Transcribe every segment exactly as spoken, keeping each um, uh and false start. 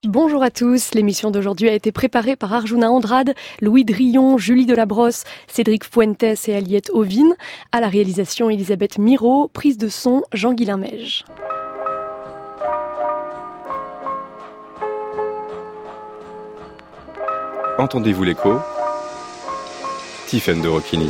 bonjour à tous. L'émission d'aujourd'hui a été préparée par Arjuna Andrade, Louis Drillon, Julie Delabrosse, Cédric Fuentes et Aliette Ovine. À la réalisation, Elisabeth Miro, prise de son, Jean-Guilain Meige. Entendez-vous l'écho ? Tiffaine de Rocchini.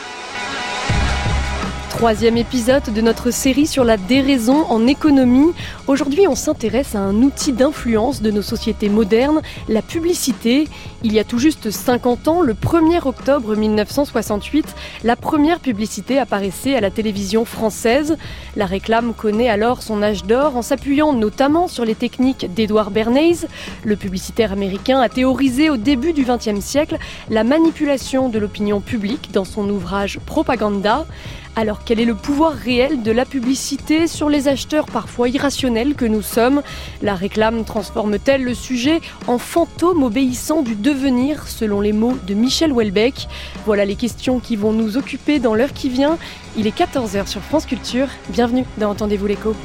Troisième épisode de notre série sur la déraison en économie. Aujourd'hui, on s'intéresse à un outil d'influence de nos sociétés modernes, la publicité. Il y a tout juste cinquante ans, le premier octobre mille neuf cent soixante-huit, la première publicité apparaissait à la télévision française. La réclame connaît alors son âge d'or en s'appuyant notamment sur les techniques d'Edward Bernays. Le publicitaire américain a théorisé au début du vingtième siècle la manipulation de l'opinion publique dans son ouvrage Propaganda. Alors quel est le pouvoir réel de la publicité sur les acheteurs parfois irrationnels que nous sommes ? La réclame transforme-t-elle le sujet en fantôme obéissant du devenir, selon les mots de Michel Houellebecq ? Voilà les questions qui vont nous occuper dans l'heure qui vient. Il est quatorze heures sur France Culture. Bienvenue dans Entendez-vous l'écho.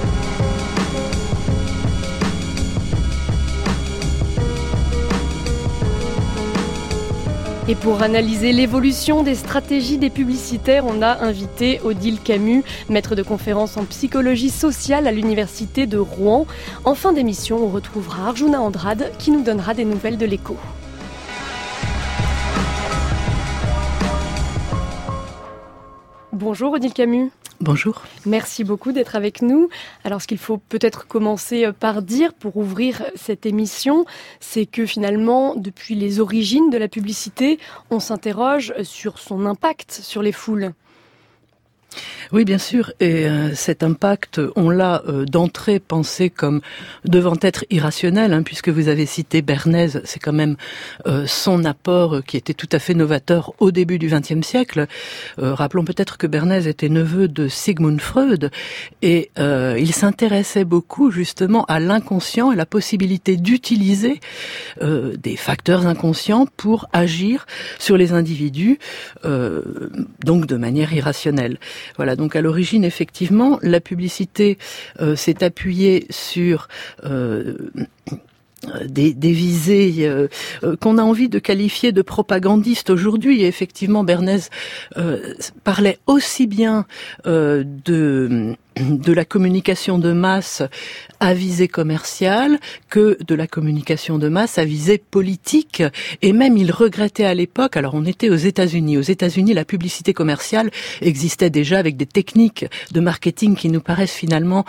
Et pour analyser l'évolution des stratégies des publicitaires, on a invité Odile Camus, maître de conférence en psychologie sociale à l'université de Rouen. En fin d'émission, on retrouvera Arjuna Andrade qui nous donnera des nouvelles de l'écho. Bonjour Odile Camus. Bonjour. Merci beaucoup d'être avec nous. Alors ce qu'il faut peut-être commencer par dire pour ouvrir cette émission, c'est que finalement, depuis les origines de la publicité, on s'interroge sur son impact sur les foules. Oui, bien sûr, et euh, cet impact, on l'a euh, d'entrée pensé comme devant être irrationnel, hein, puisque vous avez cité Bernays, c'est quand même euh, son apport euh, qui était tout à fait novateur au début du vingtième siècle. Euh, rappelons peut-être que Bernays était neveu de Sigmund Freud, et euh, il s'intéressait beaucoup justement à l'inconscient et la possibilité d'utiliser euh, des facteurs inconscients pour agir sur les individus, euh, donc de manière irrationnelle. Voilà, donc à l'origine, effectivement, la publicité euh, s'est appuyée sur euh, Des, des visées euh, euh, qu'on a envie de qualifier de propagandistes aujourd'hui. Et effectivement, Bernays euh, parlait aussi bien euh, de de la communication de masse à visée commerciale que de la communication de masse à visée politique. Et même il regrettait à l'époque, alors on était aux États-Unis. Aux États-Unis, la publicité commerciale existait déjà avec des techniques de marketing qui nous paraissent finalement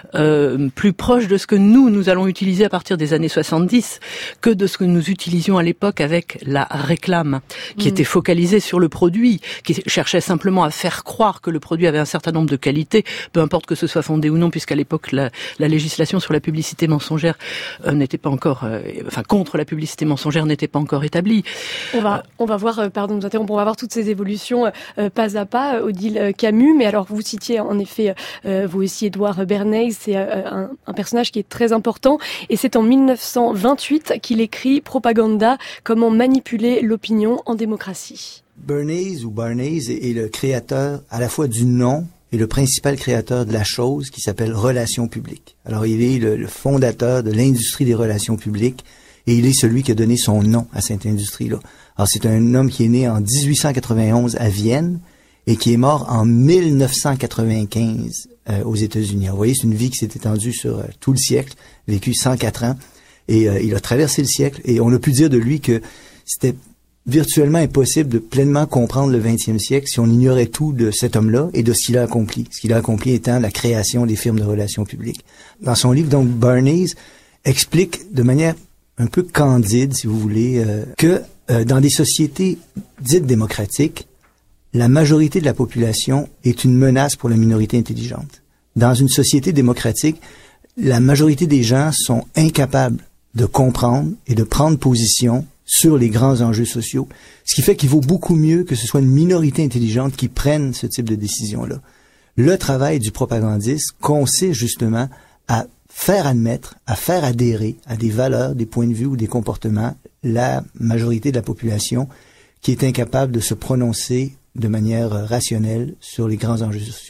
euh, plus proches de ce que nous, nous allons utiliser à partir des années soixante-dix que de ce que nous utilisions à l'époque avec la réclame, qui mmh. était focalisée sur le produit, qui cherchait simplement à faire croire que le produit avait un certain nombre de qualités, peu importe que ce soit fondé ou non, puisqu'à l'époque la, la législation sur la publicité mensongère euh, n'était pas encore, euh, enfin contre la publicité mensongère n'était pas encore établie. On va, on va voir, euh, pardon de nous interrompre, on va voir toutes ces évolutions euh, pas à pas, Odile Camus. Mais alors vous citiez en effet, euh, vous aussi Edward Bernays, c'est euh, un, un personnage qui est très important, et c'est en mille neuf cent vingt-huit qu'il écrit Propaganda, comment manipuler l'opinion en démocratie. Bernays ou Bernays est le créateur à la fois du nom et le principal créateur de la chose qui s'appelle relations publiques. Alors, il est le, le fondateur de l'industrie des relations publiques et il est celui qui a donné son nom à cette industrie-là. Alors, c'est un homme qui est né en dix-huit cent quatre-vingt-onze à Vienne et qui est mort en mille neuf cent quatre-vingt-quinze euh, aux États-Unis. Alors, vous voyez, c'est une vie qui s'est étendue sur euh, tout le siècle, vécu cent quatre ans, et euh, il a traversé le siècle, et on a pu dire de lui que c'était virtuellement impossible de pleinement comprendre le vingtième siècle si on ignorait tout de cet homme-là et de ce qu'il a accompli. Ce qu'il a accompli étant la création des firmes de relations publiques. Dans son livre, donc, Bernays explique de manière un peu candide, si vous voulez, euh, que euh, dans des sociétés dites démocratiques, la majorité de la population est une menace pour la minorité intelligente. Dans une société démocratique, la majorité des gens sont incapables de comprendre et de prendre position sur les grands enjeux sociaux, ce qui fait qu'il vaut beaucoup mieux que ce soit une minorité intelligente qui prenne ce type de décision-là. Le travail du propagandiste consiste justement à faire admettre, à faire adhérer à des valeurs, des points de vue ou des comportements la majorité de la population qui est incapable de se prononcer de manière rationnelle sur les grands enjeux sociaux.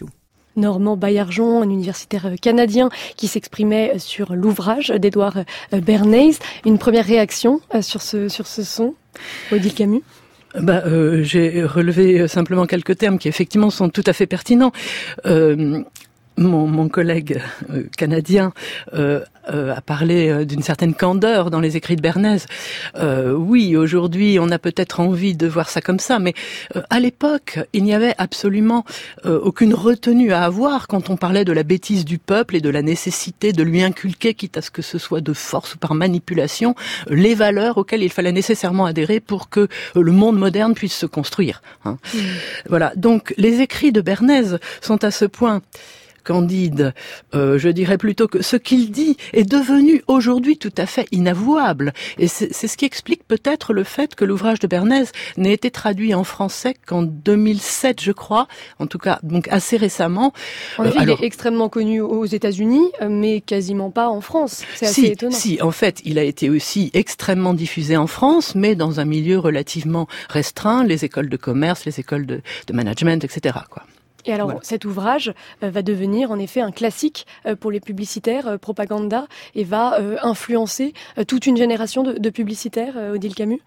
Normand Baillargeon, un universitaire canadien qui s'exprimait sur l'ouvrage d'Édouard Bernays. Une première réaction sur ce, sur ce son, Odile Camus? Bah, euh, j'ai relevé simplement quelques termes qui effectivement sont tout à fait pertinents. Euh, Mon, mon collègue euh, canadien euh, euh, a parlé euh, d'une certaine candeur dans les écrits de Bernays. Euh, oui, aujourd'hui, on a peut-être envie de voir ça comme ça, mais euh, à l'époque, il n'y avait absolument euh, aucune retenue à avoir quand on parlait de la bêtise du peuple et de la nécessité de lui inculquer, quitte à ce que ce soit de force ou par manipulation, euh, les valeurs auxquelles il fallait nécessairement adhérer pour que euh, le monde moderne puisse se construire. Hein. Mmh. Voilà. Donc, les écrits de Bernays sont à ce point candide, euh, je dirais plutôt que ce qu'il dit est devenu aujourd'hui tout à fait inavouable. Et c'est, c'est ce qui explique peut-être le fait que l'ouvrage de Bernays n'ait été traduit en français qu'en deux mille sept, je crois, en tout cas donc assez récemment. En effet, euh, alors, il est extrêmement connu aux États-Unis, mais quasiment pas en France. C'est assez si, étonnant. Si, en fait, il a été aussi extrêmement diffusé en France, mais dans un milieu relativement restreint, les écoles de commerce, les écoles de, de management, et cetera, quoi. Et alors, voilà. Cet ouvrage euh, va devenir en effet un classique euh, pour les publicitaires, euh, propaganda, et va euh, influencer euh, toute une génération de, de publicitaires, euh, Odile Camus?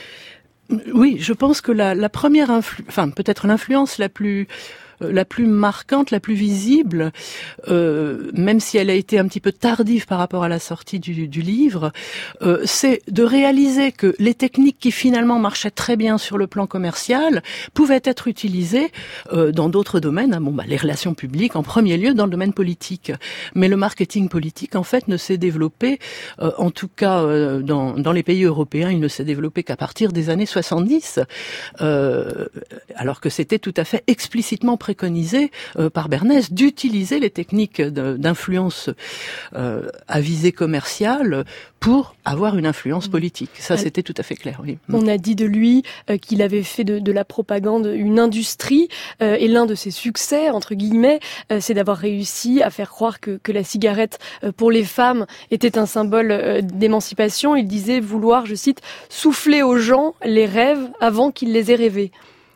Oui, je pense que la, la première influence, enfin peut-être l'influence la plus la plus marquante, la plus visible, euh, même si elle a été un petit peu tardive par rapport à la sortie du, du livre, euh, c'est de réaliser que les techniques qui finalement marchaient très bien sur le plan commercial pouvaient être utilisées euh, dans d'autres domaines. Hein, bon, bah, les relations publiques en premier lieu dans le domaine politique, mais le marketing politique en fait ne s'est développé, euh, en tout cas euh, dans, dans les pays européens, il ne s'est développé qu'à partir des années soixante-dix, euh, alors que c'était tout à fait explicitement préconisé euh, par Bernays d'utiliser les techniques de, d'influence euh, à visée commerciale pour avoir une influence politique. Ça, c'était tout à fait clair, oui. On a dit de lui euh, qu'il avait fait de, de la propagande une industrie, euh, et l'un de ses succès, entre guillemets, euh, c'est d'avoir réussi à faire croire que, que la cigarette, euh, pour les femmes, était un symbole euh, d'émancipation. Il disait vouloir, je cite, « souffler aux gens les rêves avant qu'ils les aient rêvés ».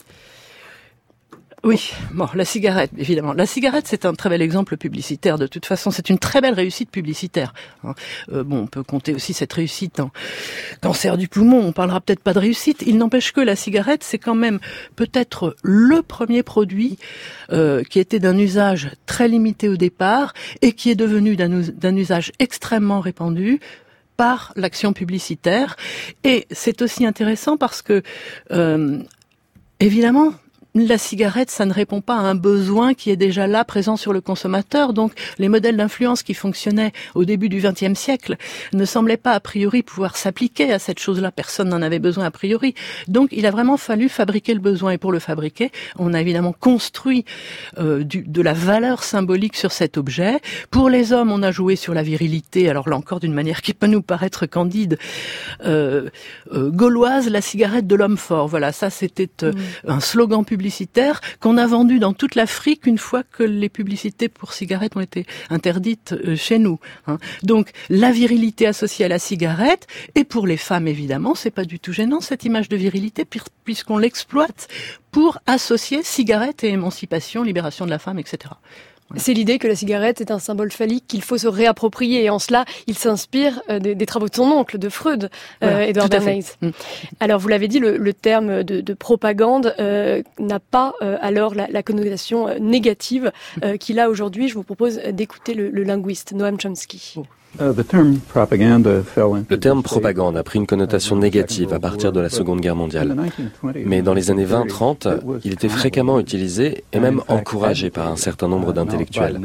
Oui, bon, la cigarette, évidemment. La cigarette, c'est un très bel exemple publicitaire. De toute façon, c'est une très belle réussite publicitaire. Euh, bon, on peut compter aussi cette réussite en cancer du poumon. On parlera peut-être pas de réussite. Il n'empêche que la cigarette, c'est quand même peut-être le premier produit euh, qui était d'un usage très limité au départ et qui est devenu d'un, d'un usage extrêmement répandu par l'action publicitaire. Et c'est aussi intéressant parce que, euh, évidemment, la cigarette, ça ne répond pas à un besoin qui est déjà là, présent sur le consommateur. Donc, les modèles d'influence qui fonctionnaient au début du vingtième siècle ne semblaient pas a priori pouvoir s'appliquer à cette chose-là. Personne n'en avait besoin a priori. Donc, il a vraiment fallu fabriquer le besoin. Et pour le fabriquer, on a évidemment construit euh, du, de la valeur symbolique sur cet objet. Pour les hommes, on a joué sur la virilité. Alors là encore, d'une manière qui peut nous paraître candide, euh, euh, gauloise, la cigarette de l'homme fort. Voilà, ça c'était euh, mmh. un slogan public publicitaire qu'on a vendu dans toute l'Afrique une fois que les publicités pour cigarettes ont été interdites chez nous. Hein. Donc la virilité associée à la cigarette, et pour les femmes évidemment, c'est pas du tout gênant cette image de virilité puisqu'on l'exploite pour associer cigarette et émancipation, libération de la femme, et cetera. C'est l'idée que la cigarette est un symbole phallique qu'il faut se réapproprier. Et en cela, il s'inspire euh, des, des travaux de son oncle, de Freud, euh, voilà, Édouard Bernays. Mmh. Alors, vous l'avez dit, le, le terme de, de propagande euh, n'a pas euh, alors la, la connotation euh, négative euh, qu'il a aujourd'hui. Je vous propose d'écouter le, le linguiste Noam Chomsky. Oh. Le terme propagande a pris une connotation négative à partir de la Seconde Guerre mondiale. Mais dans les années vingt trente, il était fréquemment utilisé et même encouragé par un certain nombre d'intellectuels,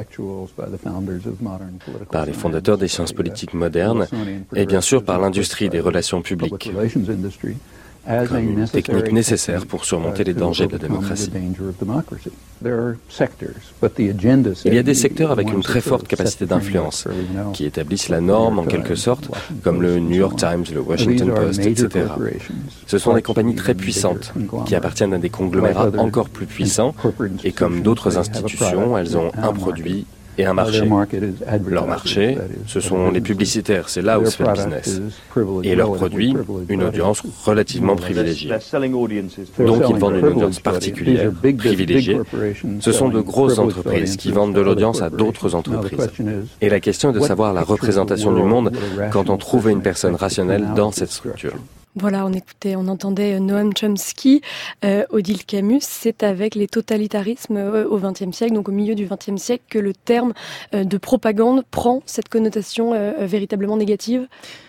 par les fondateurs des sciences politiques modernes et bien sûr par l'industrie des relations publiques, comme une technique nécessaire pour surmonter les dangers de la démocratie. Il y a des secteurs avec une très forte capacité d'influence, qui établissent la norme en quelque sorte, comme le New York Times, le Washington Post, et cetera. Ce sont des compagnies très puissantes, qui appartiennent à des conglomérats encore plus puissants, et comme d'autres institutions, elles ont un produit et un marché. Leur marché, ce sont les publicitaires, c'est là où se fait le business. Et leur produit, une audience relativement privilégiée. Donc ils vendent une audience particulière, privilégiée. Ce sont de grosses entreprises qui vendent de l'audience à d'autres entreprises. Et la question est de savoir la représentation du monde quand on trouve une personne rationnelle dans cette structure. Voilà, on écoutait, on entendait Noam Chomsky, euh, Odile Camus. C'est avec les totalitarismes euh, au vingtième siècle, donc au milieu du vingtième siècle, que le terme euh, de propagande prend cette connotation euh, véritablement négative.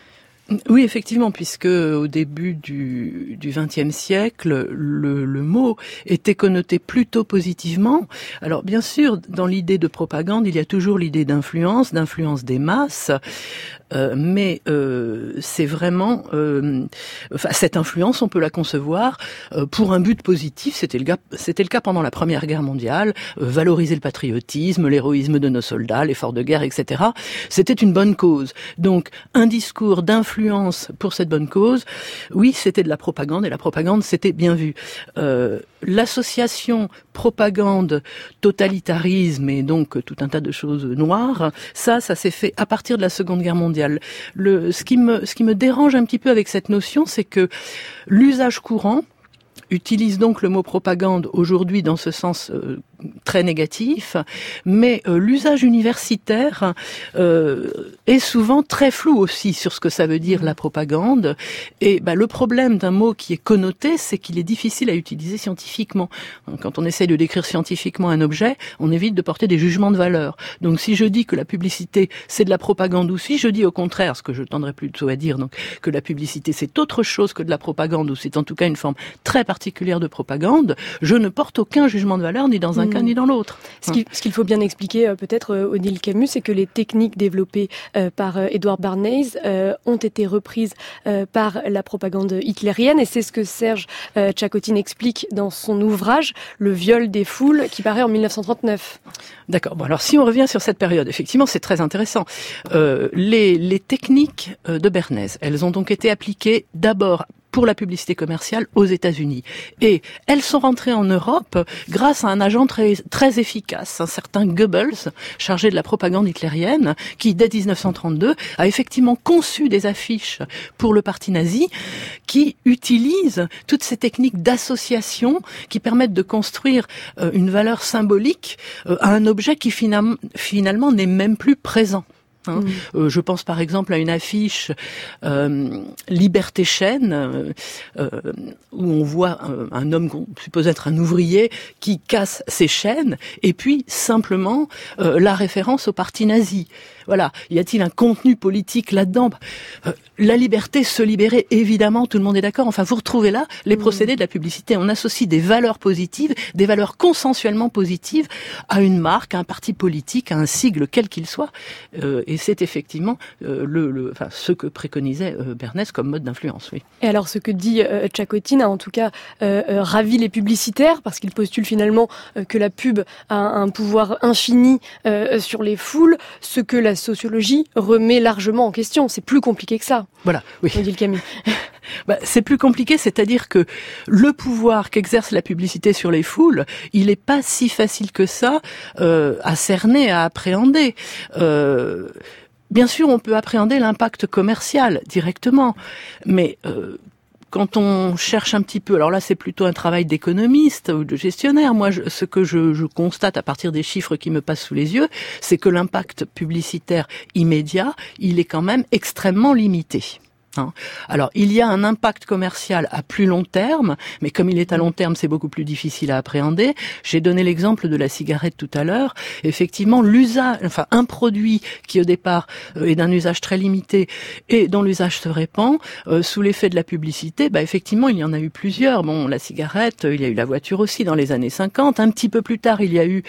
Oui, effectivement, puisque au début du du vingtième siècle, le, le mot était connoté plutôt positivement. Alors, bien sûr, dans l'idée de propagande, il y a toujours l'idée d'influence, d'influence des masses. Euh, mais euh, c'est vraiment, euh, enfin, cette influence, on peut la concevoir euh, pour un but positif. C'était le cas, c'était le cas pendant la Première Guerre mondiale. Euh, valoriser le patriotisme, l'héroïsme de nos soldats, l'effort de guerre, et cetera. C'était une bonne cause. Donc, un discours d'influence pour cette bonne cause, oui, c'était de la propagande, et la propagande, c'était bien vu. Euh, l'association propagande, totalitarisme et donc tout un tas de choses noires, ça, ça s'est fait à partir de la Seconde Guerre mondiale. Le, ce qui me, ce qui me dérange un petit peu avec cette notion, c'est que l'usage courant utilise donc le mot propagande aujourd'hui dans ce sens euh, très négatif, mais euh, l'usage universitaire euh, est souvent très flou aussi sur ce que ça veut dire la propagande. Et bah, le problème d'un mot qui est connoté, c'est qu'il est difficile à utiliser scientifiquement. Quand on essaie de décrire scientifiquement un objet, on évite de porter des jugements de valeur. Donc si je dis que la publicité c'est de la propagande, ou si je dis au contraire, ce que je tendrais plutôt à dire, donc que la publicité c'est autre chose que de la propagande, ou c'est en tout cas une forme très particulière de propagande, je ne porte aucun jugement de valeur ni dans un mmh. cas ni dans l'autre. Ce qu'il, ce qu'il faut bien expliquer euh, peut-être euh, Odile Camus, c'est que les techniques développées euh, par euh, Edward Bernays euh, ont été reprises euh, par la propagande hitlérienne, et c'est ce que Serge euh, Tchakotine explique dans son ouvrage Le viol des foules, qui paraît en dix-neuf cent trente-neuf. D'accord. Bon, alors si on revient sur cette période, effectivement, c'est très intéressant. Euh, les, les techniques de Bernays, elles ont donc été appliquées d'abord pour la publicité commerciale aux États-Unis. Et elles sont rentrées en Europe grâce à un agent très, très efficace, un certain Goebbels, chargé de la propagande hitlérienne, qui, dès dix-neuf cent trente-deux, a effectivement conçu des affiches pour le parti nazi qui utilisent toutes ces techniques d'association qui permettent de construire euh, une valeur symbolique euh, à un objet qui finalement, finalement n'est même plus présent. Hein. Mmh. Euh, je pense par exemple à une affiche euh, Liberté Chaîne euh, euh, où on voit un, un homme qu'on suppose être un ouvrier qui casse ses chaînes, et puis simplement euh, la référence au parti nazi. Voilà. Y a-t-il un contenu politique là-dedans ? euh, La liberté, se libérer, évidemment, tout le monde est d'accord. Enfin, vous retrouvez là les procédés de la publicité. On associe des valeurs positives, des valeurs consensuellement positives à une marque, à un parti politique, à un sigle, quel qu'il soit. Euh, et c'est effectivement euh, le, le, enfin, ce que préconisait euh, Bernays comme mode d'influence. Oui. Et alors, ce que dit euh, Tchakotine a en tout cas euh, euh, ravi les publicitaires, parce qu'il postule finalement euh, que la pub a un, un pouvoir infini euh, sur les foules, ce que la sociologie remet largement en question. C'est plus compliqué que ça. Voilà, oui. On dit le Camus. Bah, c'est plus compliqué, c'est-à-dire que le pouvoir qu'exerce la publicité sur les foules, il n'est pas si facile que ça euh, à cerner, à appréhender. Euh, bien sûr, on peut appréhender l'impact commercial directement, mais euh, quand on cherche un petit peu, alors là c'est plutôt un travail d'économiste ou de gestionnaire, moi je, ce que je, je constate à partir des chiffres qui me passent sous les yeux, c'est que l'impact publicitaire immédiat, il est quand même extrêmement limité. Hein. Alors, il y a un impact commercial à plus long terme, mais comme il est à long terme, c'est beaucoup plus difficile à appréhender. J'ai donné l'exemple de la cigarette tout à l'heure. Effectivement, l'usage, enfin, un produit qui au départ euh, est d'un usage très limité et dont l'usage se répand, euh, sous l'effet de la publicité, bah effectivement, il y en a eu plusieurs. Bon, la cigarette, il y a eu la voiture aussi dans les années cinquante. Un petit peu plus tard, il y a eu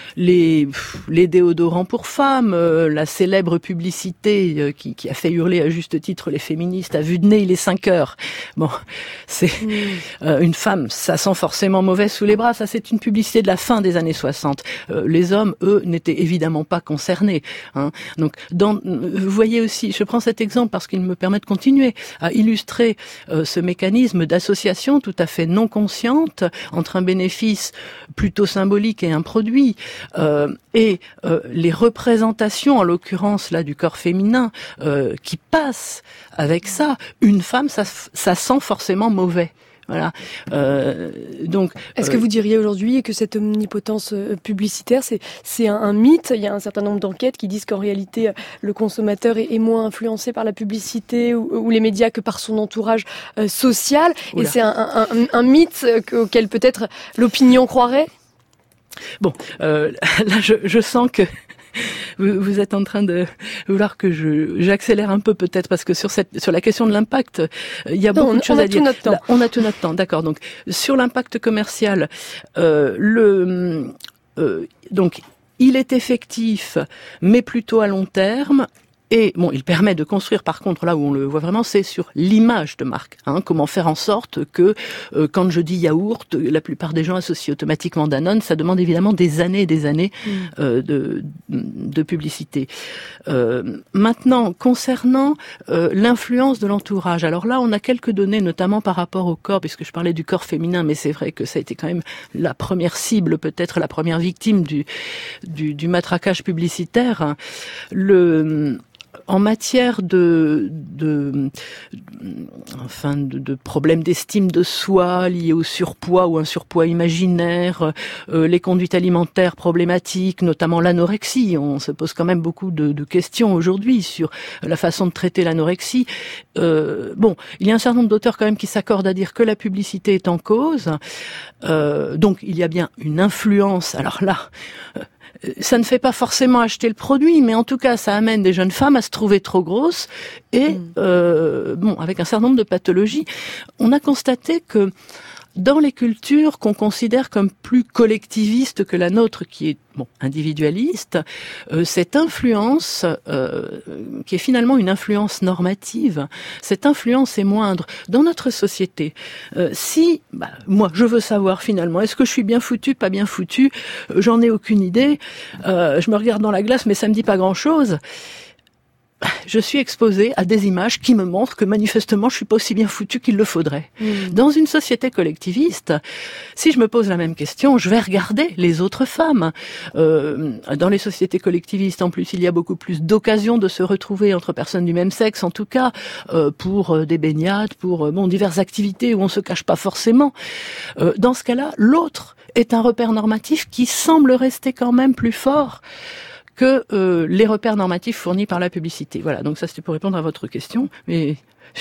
les les déodorants pour femmes, euh, la célèbre publicité euh, qui, qui a fait hurler à juste titre les féministes féministe, à vue de nez, il est cinq heures. Bon, c'est mmh. euh, une femme, ça sent forcément mauvais sous les bras. Ça, c'est une publicité de la fin des années soixante. Euh, les hommes, eux, n'étaient évidemment pas concernés. Hein. Donc, dans, vous voyez aussi, je prends cet exemple parce qu'il me permet de continuer à illustrer euh, ce mécanisme d'association tout à fait non consciente entre un bénéfice plutôt symbolique et un produit, euh, et euh, les représentations, en l'occurrence là du corps féminin, euh, qui passent avec ça. Une femme, ça, ça sent forcément mauvais. Voilà. Euh, donc, est-ce euh, que vous diriez aujourd'hui que cette omnipotence publicitaire, c'est c'est un, un mythe? Il y a un certain nombre d'enquêtes qui disent qu'en réalité, le consommateur est, est moins influencé par la publicité ou, ou les médias que par son entourage euh, social. Oula. Et c'est un, un, un, un mythe auquel peut-être l'opinion croirait? Bon, euh, là, je, je sens que Vous, vous êtes en train de vouloir que je j'accélère un peu peut-être parce que sur cette sur la question de l'impact, il y a non, beaucoup on, de choses on a à dire. Tout notre temps. Là, on a tout notre temps, d'accord. Donc sur l'impact commercial, euh, le euh, donc il est effectif, mais plutôt à long terme. Et bon, il permet de construire, par contre, là où on le voit vraiment, c'est sur l'image de marque. Hein, comment faire en sorte que, euh, quand je dis yaourt, la plupart des gens associent automatiquement Danone. Ça demande évidemment des années et des années mmh. euh, de, de publicité. Euh, maintenant, concernant euh, l'influence de l'entourage, alors là, on a quelques données, notamment par rapport au corps, puisque je parlais du corps féminin, mais c'est vrai que ça a été quand même la première cible, peut-être la première victime du, du, du matraquage publicitaire. Le En matière de, de, enfin, de, de problèmes d'estime de soi liés au surpoids ou un surpoids imaginaire, euh, les conduites alimentaires problématiques, notamment l'anorexie. On se pose quand même beaucoup de, de questions aujourd'hui sur la façon de traiter l'anorexie. Euh, bon, il y a un certain nombre d'auteurs quand même qui s'accordent à dire que la publicité est en cause. Euh, donc, il y a bien une influence. Alors là... Euh, ça ne fait pas forcément acheter le produit, mais en tout cas, ça amène des jeunes femmes à se trouver trop grosses et, mmh. euh, bon, avec un certain nombre de pathologies. On a constaté que dans les cultures qu'on considère comme plus collectivistes que la nôtre, qui est bon individualiste, euh, cette influence, euh, qui est finalement une influence normative, cette influence est moindre dans notre société. Euh, si, bah, moi, je veux savoir finalement, est-ce que je suis bien foutu, pas bien foutu, euh, j'en ai aucune idée. Euh, je me regarde dans la glace, mais ça me dit pas grand-chose. Je suis exposée à des images qui me montrent que manifestement je suis pas aussi bien foutue qu'il le faudrait. Mmh. Dans une société collectiviste, si je me pose la même question, je vais regarder les autres femmes. Euh, dans les sociétés collectivistes, en plus, il y a beaucoup plus d'occasions de se retrouver entre personnes du même sexe, en tout cas euh, pour euh, des baignades, pour euh, bon diverses activités où on se cache pas forcément. Euh, dans ce cas-là, l'autre est un repère normatif qui semble rester quand même plus fort que euh, les repères normatifs fournis par la publicité. Voilà, donc ça c'était pour répondre à votre question, mais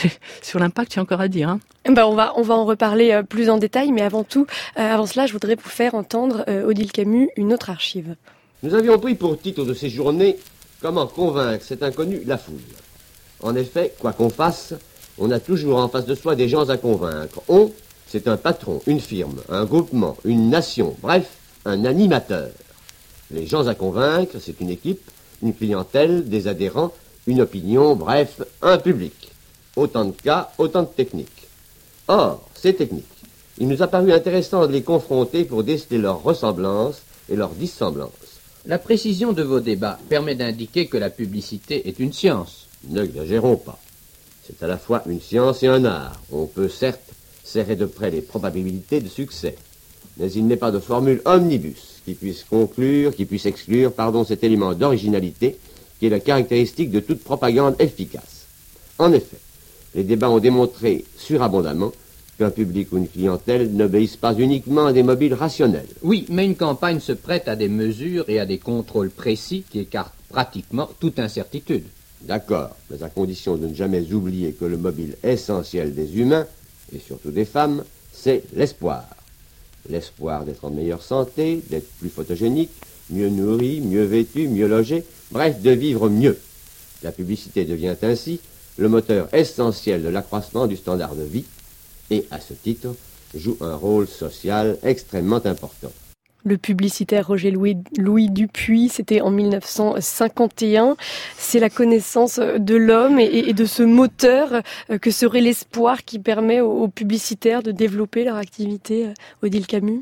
sur l'impact, il y a encore à dire. Hein. Ben on va on va en reparler euh, plus en détail, mais avant tout, euh, avant cela, je voudrais vous faire entendre euh, Odile Camus, une autre archive. Nous avions pris pour titre de ces journées « Comment convaincre cet inconnu la foule ». En effet, quoi qu'on fasse, on a toujours en face de soi des gens à convaincre. On, c'est un patron, une firme, un groupement, une nation, bref, un animateur. Les gens à convaincre, c'est une équipe, une clientèle, des adhérents, une opinion, bref, un public. Autant de cas, autant de techniques. Or, ces techniques, il nous a paru intéressant de les confronter pour déceler leurs ressemblances et leurs dissemblances. La précision de vos débats permet d'indiquer que la publicité est une science. N'exagérons pas. C'est à la fois une science et un art. On peut certes serrer de près les probabilités de succès, mais il n'est pas de formule omnibus qui puisse conclure, qui puisse exclure, pardon, cet élément d'originalité qui est la caractéristique de toute propagande efficace. En effet, les débats ont démontré surabondamment qu'un public ou une clientèle n'obéissent pas uniquement à des mobiles rationnels. Oui, mais une campagne se prête à des mesures et à des contrôles précis qui écartent pratiquement toute incertitude. D'accord, mais à condition de ne jamais oublier que le mobile essentiel des humains, et surtout des femmes, c'est l'espoir. L'espoir d'être en meilleure santé, d'être plus photogénique, mieux nourri, mieux vêtu, mieux logé, bref, de vivre mieux. La publicité devient ainsi le moteur essentiel de l'accroissement du standard de vie et, à ce titre, joue un rôle social extrêmement important. Le publicitaire Roger Louis, Louis Dupuis, c'était en mille neuf cent cinquante et un. C'est la connaissance de l'homme et, et de ce moteur que serait l'espoir qui permet aux, aux publicitaires de développer leur activité. Odile Camus?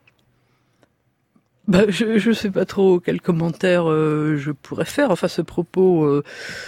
Bah, je ne sais pas trop quel commentaire euh, je pourrais faire. Enfin, ce propos euh,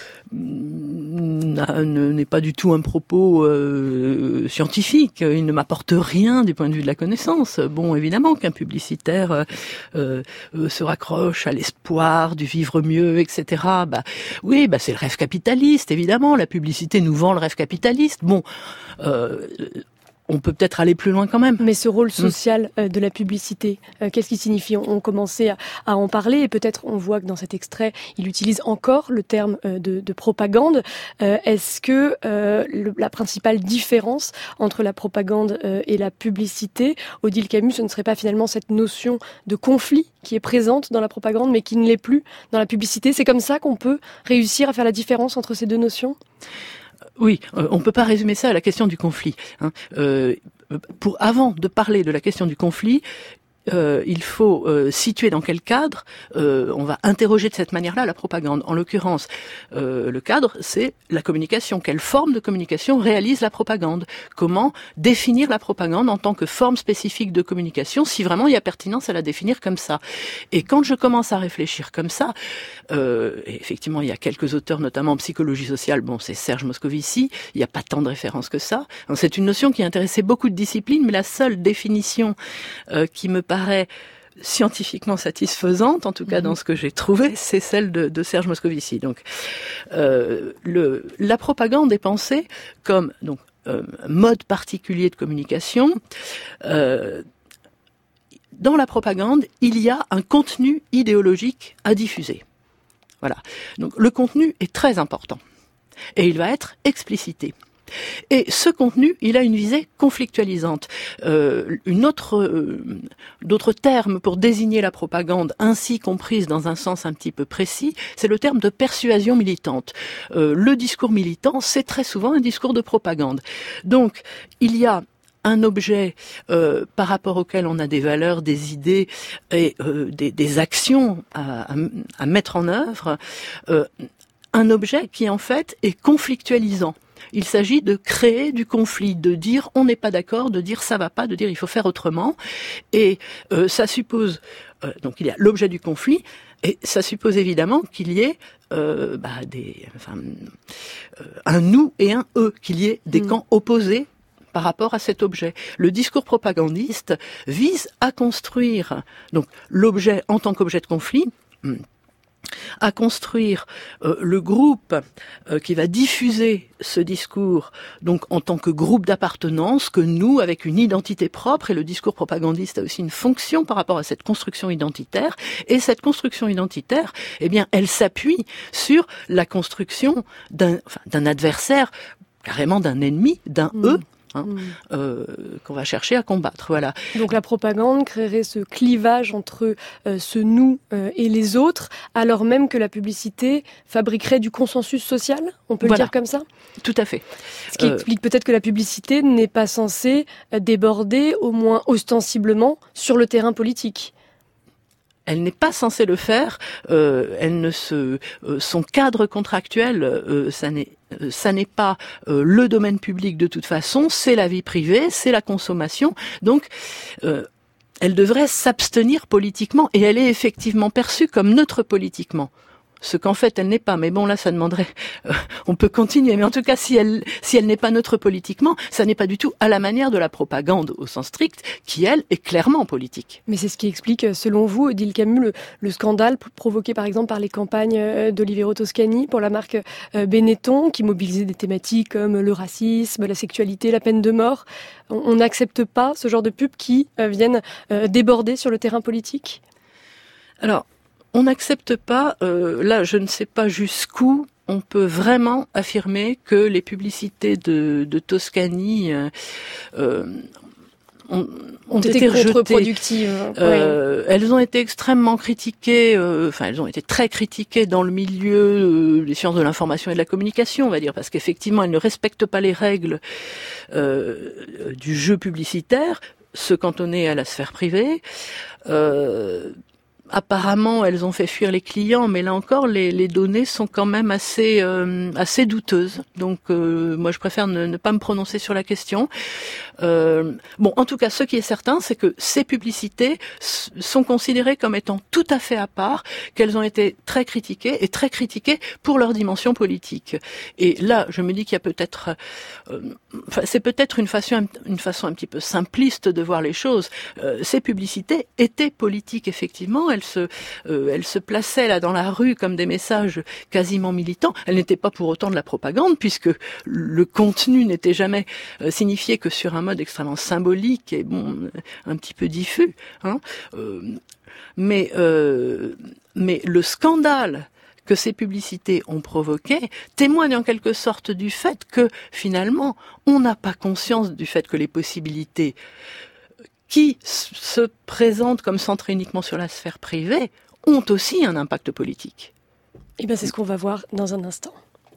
n'est pas du tout un propos euh, scientifique. Il ne m'apporte rien du point de vue de la connaissance. Bon, évidemment qu'un publicitaire euh, euh, se raccroche à l'espoir du vivre mieux, et cetera. Bah, oui, bah c'est le rêve capitaliste, évidemment. La publicité nous vend le rêve capitaliste. Bon. Euh, On peut peut-être aller plus loin quand même. Mais ce rôle social euh, de la publicité, euh, qu'est-ce qu'il signifie? On, on commençait à, à en parler et peut-être on voit que dans cet extrait, il utilise encore le terme euh, de, de propagande. Euh, est-ce que euh, le, la principale différence entre la propagande euh, et la publicité, Odile Camus, ce ne serait pas finalement cette notion de conflit qui est présente dans la propagande mais qui ne l'est plus dans la publicité? C'est comme ça qu'on peut réussir à faire la différence entre ces deux notions? Oui, euh, on ne peut pas résumer ça à la question du conflit. Hein. Euh, pour avant de parler de la question du conflit, euh, il faut euh, situer dans quel cadre euh, on va interroger de cette manière-là la propagande. En l'occurrence, euh, le cadre, c'est la communication. Quelle forme de communication réalise la propagande? Comment définir la propagande en tant que forme spécifique de communication, si vraiment il y a pertinence à la définir comme ça? Et quand je commence à réfléchir comme ça, euh, et effectivement, il y a quelques auteurs, notamment en psychologie sociale, bon, c'est Serge Moscovici, il n'y a pas tant de références que ça. Donc, c'est une notion qui intéressait beaucoup de disciplines, mais la seule définition euh, qui me paraît scientifiquement satisfaisante, en tout cas dans ce que j'ai trouvé, c'est celle de, de Serge Moscovici. Donc, euh, le, la propagande est pensée comme donc euh, mode particulier de communication. Euh, dans la propagande, il y a un contenu idéologique à diffuser. Voilà. Donc, le contenu est très important et il va être explicité. Et ce contenu, il a une visée conflictualisante. Euh, une autre, euh, d'autres termes pour désigner la propagande, ainsi comprise dans un sens un petit peu précis, c'est le terme de persuasion militante. Euh, le discours militant, c'est très souvent un discours de propagande. Donc, il y a un objet euh, par rapport auquel on a des valeurs, des idées et euh, des, des actions à, à, à mettre en œuvre, euh, un objet qui en fait est conflictualisant. Il s'agit de créer du conflit, de dire on n'est pas d'accord, de dire ça va pas, de dire il faut faire autrement. Et euh, ça suppose, euh, donc il y a l'objet du conflit, et ça suppose évidemment qu'il y ait euh, bah, des, enfin, euh, un nous et un eux, qu'il y ait des mmh. camps opposés par rapport à cet objet. Le discours propagandiste vise à construire donc l'objet en tant qu'objet de conflit, à construire euh, le groupe euh, qui va diffuser ce discours, donc en tant que groupe d'appartenance, que nous, avec une identité propre, et le discours propagandiste a aussi une fonction par rapport à cette construction identitaire, et cette construction identitaire, eh bien, elle s'appuie sur la construction d'un, enfin, d'un adversaire, carrément d'un ennemi, d'un mmh. eux, Hein, mmh. euh, qu'on va chercher à combattre. Voilà. Donc la propagande créerait ce clivage entre euh, ce nous euh, et les autres, alors même que la publicité fabriquerait du consensus social, on peut voilà. le dire comme ça? Tout à fait. Ce qui euh... explique peut-être que la publicité n'est pas censée déborder, au moins ostensiblement, sur le terrain politique. Elle n'est pas censée le faire. Euh, elle ne se, euh, son cadre contractuel, euh, ça n'est, euh, ça n'est pas euh, le domaine public de toute façon. C'est la vie privée, c'est la consommation. Donc, euh, elle devrait s'abstenir politiquement, et elle est effectivement perçue comme neutre politiquement. Ce qu'en fait elle n'est pas, mais bon là ça demanderait, euh, on peut continuer, mais en tout cas si elle si elle n'est pas neutre politiquement, ça n'est pas du tout à la manière de la propagande au sens strict, qui elle est clairement politique. Mais c'est ce qui explique, selon vous, Odile Camus, le, le scandale provoqué par exemple par les campagnes d'Olivero Toscani pour la marque Benetton, qui mobilisait des thématiques comme le racisme, la sexualité, la peine de mort. On n'accepte pas ce genre de pubs qui euh, viennent euh, déborder sur le terrain politique? Alors, on n'accepte pas, euh, là je ne sais pas jusqu'où on peut vraiment affirmer que les publicités de, de Toscani euh, euh, ont, ont été, été contre-productives. Euh, ouais. Elles ont été extrêmement critiquées, euh, enfin elles ont été très critiquées dans le milieu euh, des sciences de l'information et de la communication, on va dire, parce qu'effectivement elles ne respectent pas les règles euh, du jeu publicitaire. se cantonner à la sphère privée. Euh, Apparemment, elles ont fait fuir les clients, mais là encore, les, les données sont quand même assez euh, assez douteuses. Donc, euh, moi, je préfère ne, ne pas me prononcer sur la question. Euh, bon, en tout cas, ce qui est certain, c'est que ces publicités s- sont considérées comme étant tout à fait à part, qu'elles ont été très critiquées et très critiquées pour leur dimension politique. Et là, je me dis qu'il y a peut-être, euh, enfin, c'est peut-être une façon une façon un petit peu simpliste de voir les choses. Euh, ces publicités étaient politiques, effectivement. Elles se, euh, elles se plaçaient là dans la rue comme des messages quasiment militants. Elles n'étaient pas pour autant de la propagande, puisque le contenu n'était jamais euh, signifié que sur un mode extrêmement symbolique et bon, un petit peu diffus. Hein. Euh, mais, euh, mais le scandale que ces publicités ont provoqué témoigne en quelque sorte du fait que finalement on n'a pas conscience du fait que les possibilités qui se présentent comme centrées uniquement sur la sphère privée ont aussi un impact politique. Et bien c'est ce qu'on va voir dans un instant.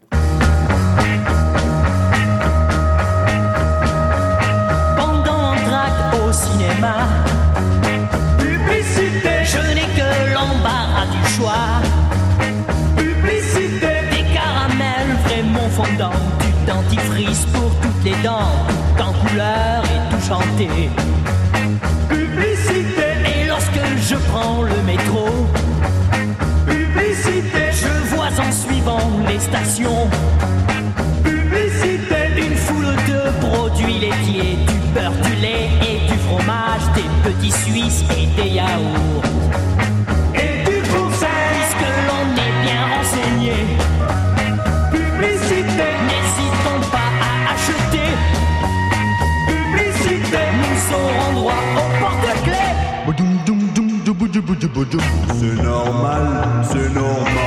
Pendant on traque au cinéma, publicité, je n'ai que l'embarras du choix. Publicité, des caramels vraiment fondants, du dentifrice pour toutes les dents, tout en couleur et tout chanté. Publicité, et lorsque je prends le métro, publicité, je vois en suivant les stations, publicité, une foule de produits laitiers, du beurre, du lait et du fromage, des petits Suisses et des yaourts. Et du conseil, puisque l'on est bien renseigné, publicité, n'hésitons pas à acheter. Publicité, nous saurons droit au porte-clés. C'est normal, c'est normal.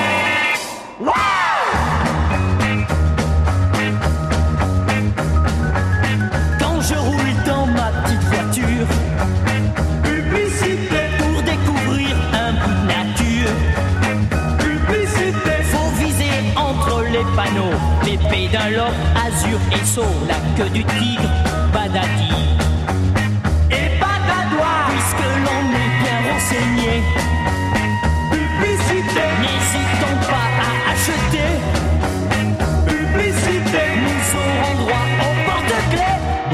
Quand je roule dans ma petite voiture, publicité, pour découvrir un bout de nature, publicité, faut viser entre les panneaux, l'épée d'un lobe, azur et saut, la queue du tigre, badadi et badadois, puisque l'on est bien renseigné. Publicité, n'hésitons pas à acheter. Publicité, nous saurons droit au porte-clés.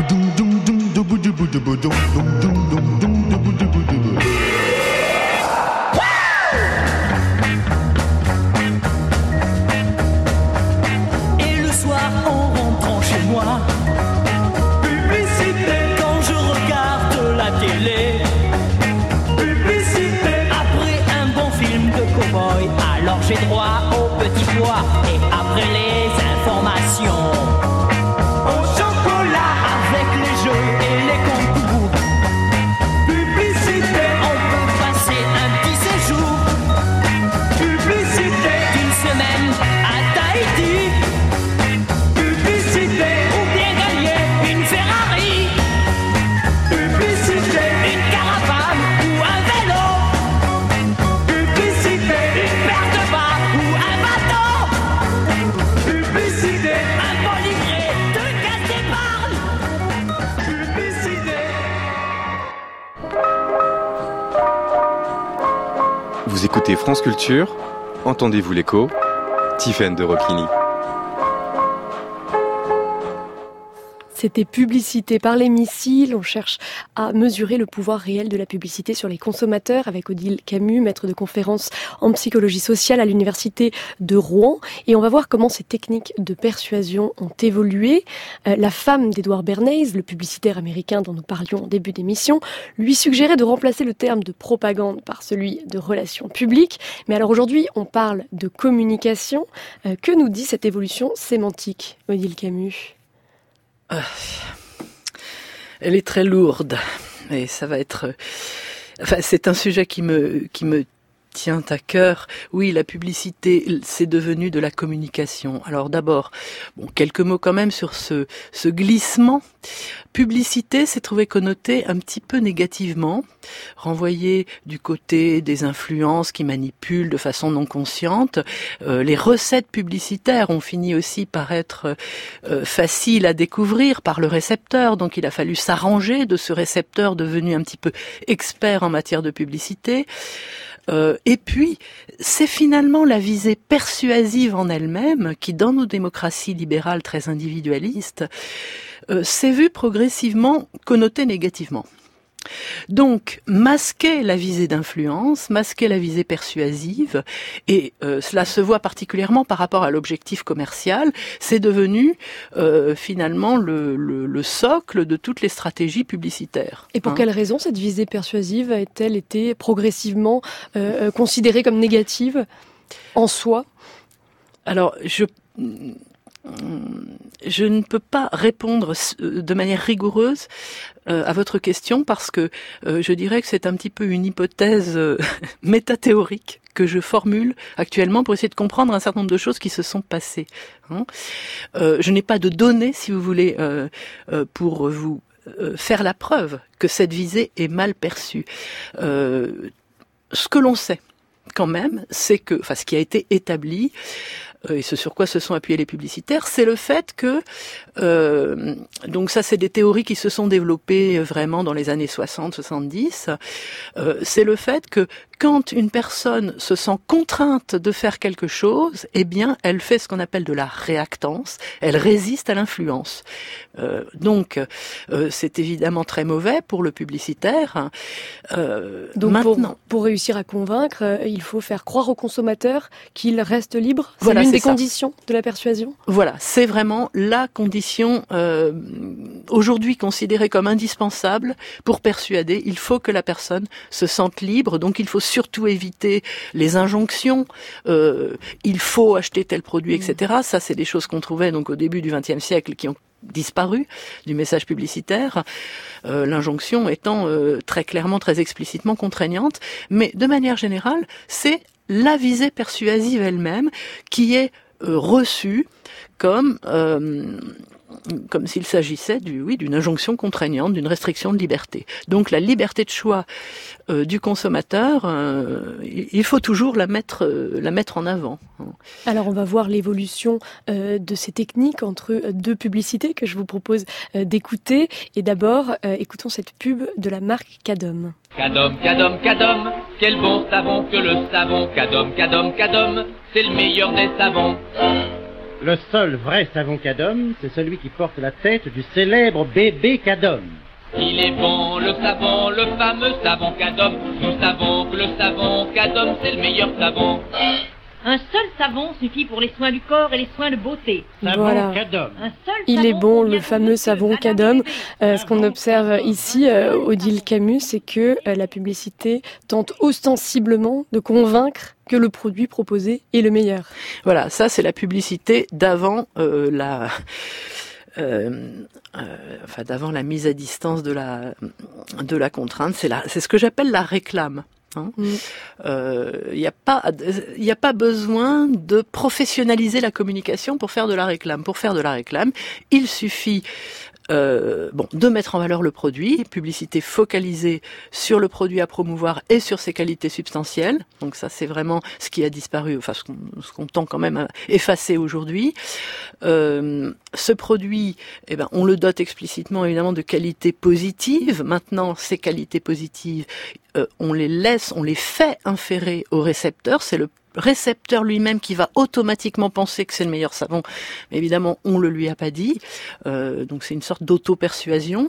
Et le soir en rentrant chez moi, publicité, quand je regarde la télé, publicité, après un bon film de cow-boy, alors j'ai droit au petit pois, et après les informations, au chocolat avec les jeux et les concours. Publicité, on peut passer un petit séjour. Publicité, d'une semaine à Tahiti. Publicité, ou bien gagner une Ferrari. Publicité, une caravane ou un vélo. Publicité, une paire de bas ou un bateau. Publicité, un bon livret de caisse d'épargne. Publicité. Vous écoutez France Culture, entendez-vous l'écho, Tiffaine de Roquigny. C'était Publicité par les missiles. On cherche à mesurer le pouvoir réel de la publicité sur les consommateurs avec Odile Camus, maître de conférence en psychologie sociale à l'université de Rouen. Et on va voir comment ces techniques de persuasion ont évolué. Euh, la femme d'Edward Bernays, le publicitaire américain dont nous parlions en début d'émission, lui suggérait de remplacer le terme de propagande par celui de relations publiques. Mais alors aujourd'hui, on parle de communication. Euh, que nous dit cette évolution sémantique, Odile Camus ? Euh, elle est très lourde et ça va être. Enfin, c'est un sujet qui me qui me tient à cœur. Oui, la publicité, c'est devenu de la communication. Alors d'abord, bon, quelques mots quand même sur ce, ce glissement. Publicité s'est trouvé connoté un petit peu négativement, renvoyé du côté des influences qui manipulent de façon non consciente. Euh, les recettes publicitaires ont fini aussi par être euh, faciles à découvrir par le récepteur, donc il a fallu s'arranger de ce récepteur devenu un petit peu expert en matière de publicité. Euh, et puis, c'est finalement la visée persuasive en elle-même qui, dans nos démocraties libérales très individualistes, euh, s'est vue progressivement connotée négativement. Donc, masquer la visée d'influence, masquer la visée persuasive, et euh, cela se voit particulièrement par rapport à l'objectif commercial, c'est devenu euh, finalement le, le, le socle de toutes les stratégies publicitaires. Et pour hein. quelle raison cette visée persuasive a-t-elle été progressivement euh, considérée comme négative en soi ? Alors, je... Je ne peux pas répondre de manière rigoureuse euh, à votre question parce que euh, je dirais que c'est un petit peu une hypothèse euh, métathéorique que je formule actuellement pour essayer de comprendre un certain nombre de choses qui se sont passées. Hein. Euh, je n'ai pas de données, si vous voulez, euh, euh, pour vous euh, faire la preuve que cette visée est mal perçue. Euh, ce que l'on sait quand même, c'est que, enfin, ce qui a été établi, et ce sur quoi se sont appuyés les publicitaires, c'est le fait que, euh, donc ça c'est des théories qui se sont développées vraiment dans les années soixante soixante-dix, euh, c'est le fait que quand une personne se sent contrainte de faire quelque chose, eh bien elle fait ce qu'on appelle de la réactance, elle résiste à l'influence. Euh, donc euh, c'est évidemment très mauvais pour le publicitaire. Euh, donc maintenant, pour, pour réussir à convaincre, euh, il faut faire croire au consommateur qu'il reste libre. C'est voilà, l'une c'est des ça. conditions de la persuasion. Voilà, c'est vraiment la condition euh, aujourd'hui considérée comme indispensable pour persuader. Il faut que la personne se sente libre, donc il faut surtout éviter les injonctions. Euh, il faut acheter tel produit, et cetera. Ça, c'est des choses qu'on trouvait donc au début du vingtième siècle qui ont disparu du message publicitaire, euh, l'injonction étant euh, très clairement, très explicitement contraignante. Mais de manière générale, c'est la visée persuasive elle-même qui est euh, reçue comme euh, comme s'il s'agissait du oui d'une injonction contraignante, d'une restriction de liberté. Donc la liberté de choix euh, du consommateur, euh, il faut toujours la mettre euh, la mettre en avant. Alors on va voir l'évolution euh, de ces techniques entre deux publicités que je vous propose euh, d'écouter. Et d'abord, euh, écoutons cette pub de la marque Cadom. Cadom, Cadom, Cadom, quel bon savon que le savon. Cadom, Cadom, Cadom, c'est le meilleur des savons. Le seul vrai savon Cadom, c'est celui qui porte la tête du célèbre bébé Cadom. Il est bon le savon, le fameux savon Cadom. Nous savons que le savon Cadom, c'est le meilleur savon. Un seul savon suffit pour les soins du corps et les soins de beauté. Savon voilà. Cadom. Il est bon, le fameux savon Cadom. Euh, ce qu'on observe ici, euh, Odile Camus, c'est que euh, la publicité tente ostensiblement de convaincre que le produit proposé est le meilleur. Voilà, ça c'est la publicité d'avant euh, la... Euh, euh, enfin d'avant la mise à distance de la de la contrainte, c'est la, c'est ce que j'appelle la réclame. Hein. Il mmh. euh, n'y a pas, il n'y a pas besoin de professionnaliser la communication pour faire de la réclame. Pour faire de la réclame, il suffit Euh, bon, de mettre en valeur le produit, publicité focalisée sur le produit à promouvoir et sur ses qualités substantielles. Donc ça, c'est vraiment ce qui a disparu, enfin ce qu'on, ce qu'on tend quand même à effacer aujourd'hui. Euh, ce produit, eh ben, on le dote explicitement évidemment de qualités positives. Maintenant, ces qualités positives, euh, on les laisse, on les fait inférer au récepteur. C'est le récepteur lui-même qui va automatiquement penser que c'est le meilleur savon. Mais évidemment, on le lui a pas dit. Euh, donc c'est une sorte d'auto-persuasion.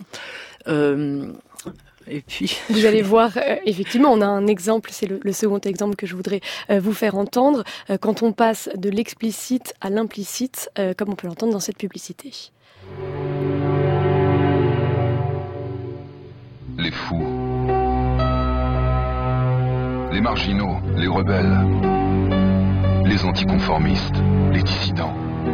Euh, et puis... Vous allez voir, euh, effectivement, on a un exemple, c'est le, le second exemple que je voudrais euh, vous faire entendre, euh, quand on passe de l'explicite à l'implicite, euh, comme on peut l'entendre dans cette publicité. Les fous, les marginaux, les rebelles, les anticonformistes, les dissidents.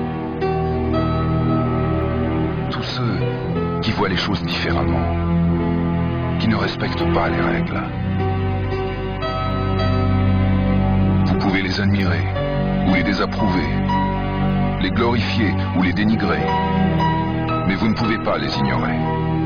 Tous ceux qui voient les choses différemment, qui ne respectent pas les règles. les admirer ou les désapprouver, les glorifier ou les dénigrer. Mais vous ne pouvez pas les ignorer.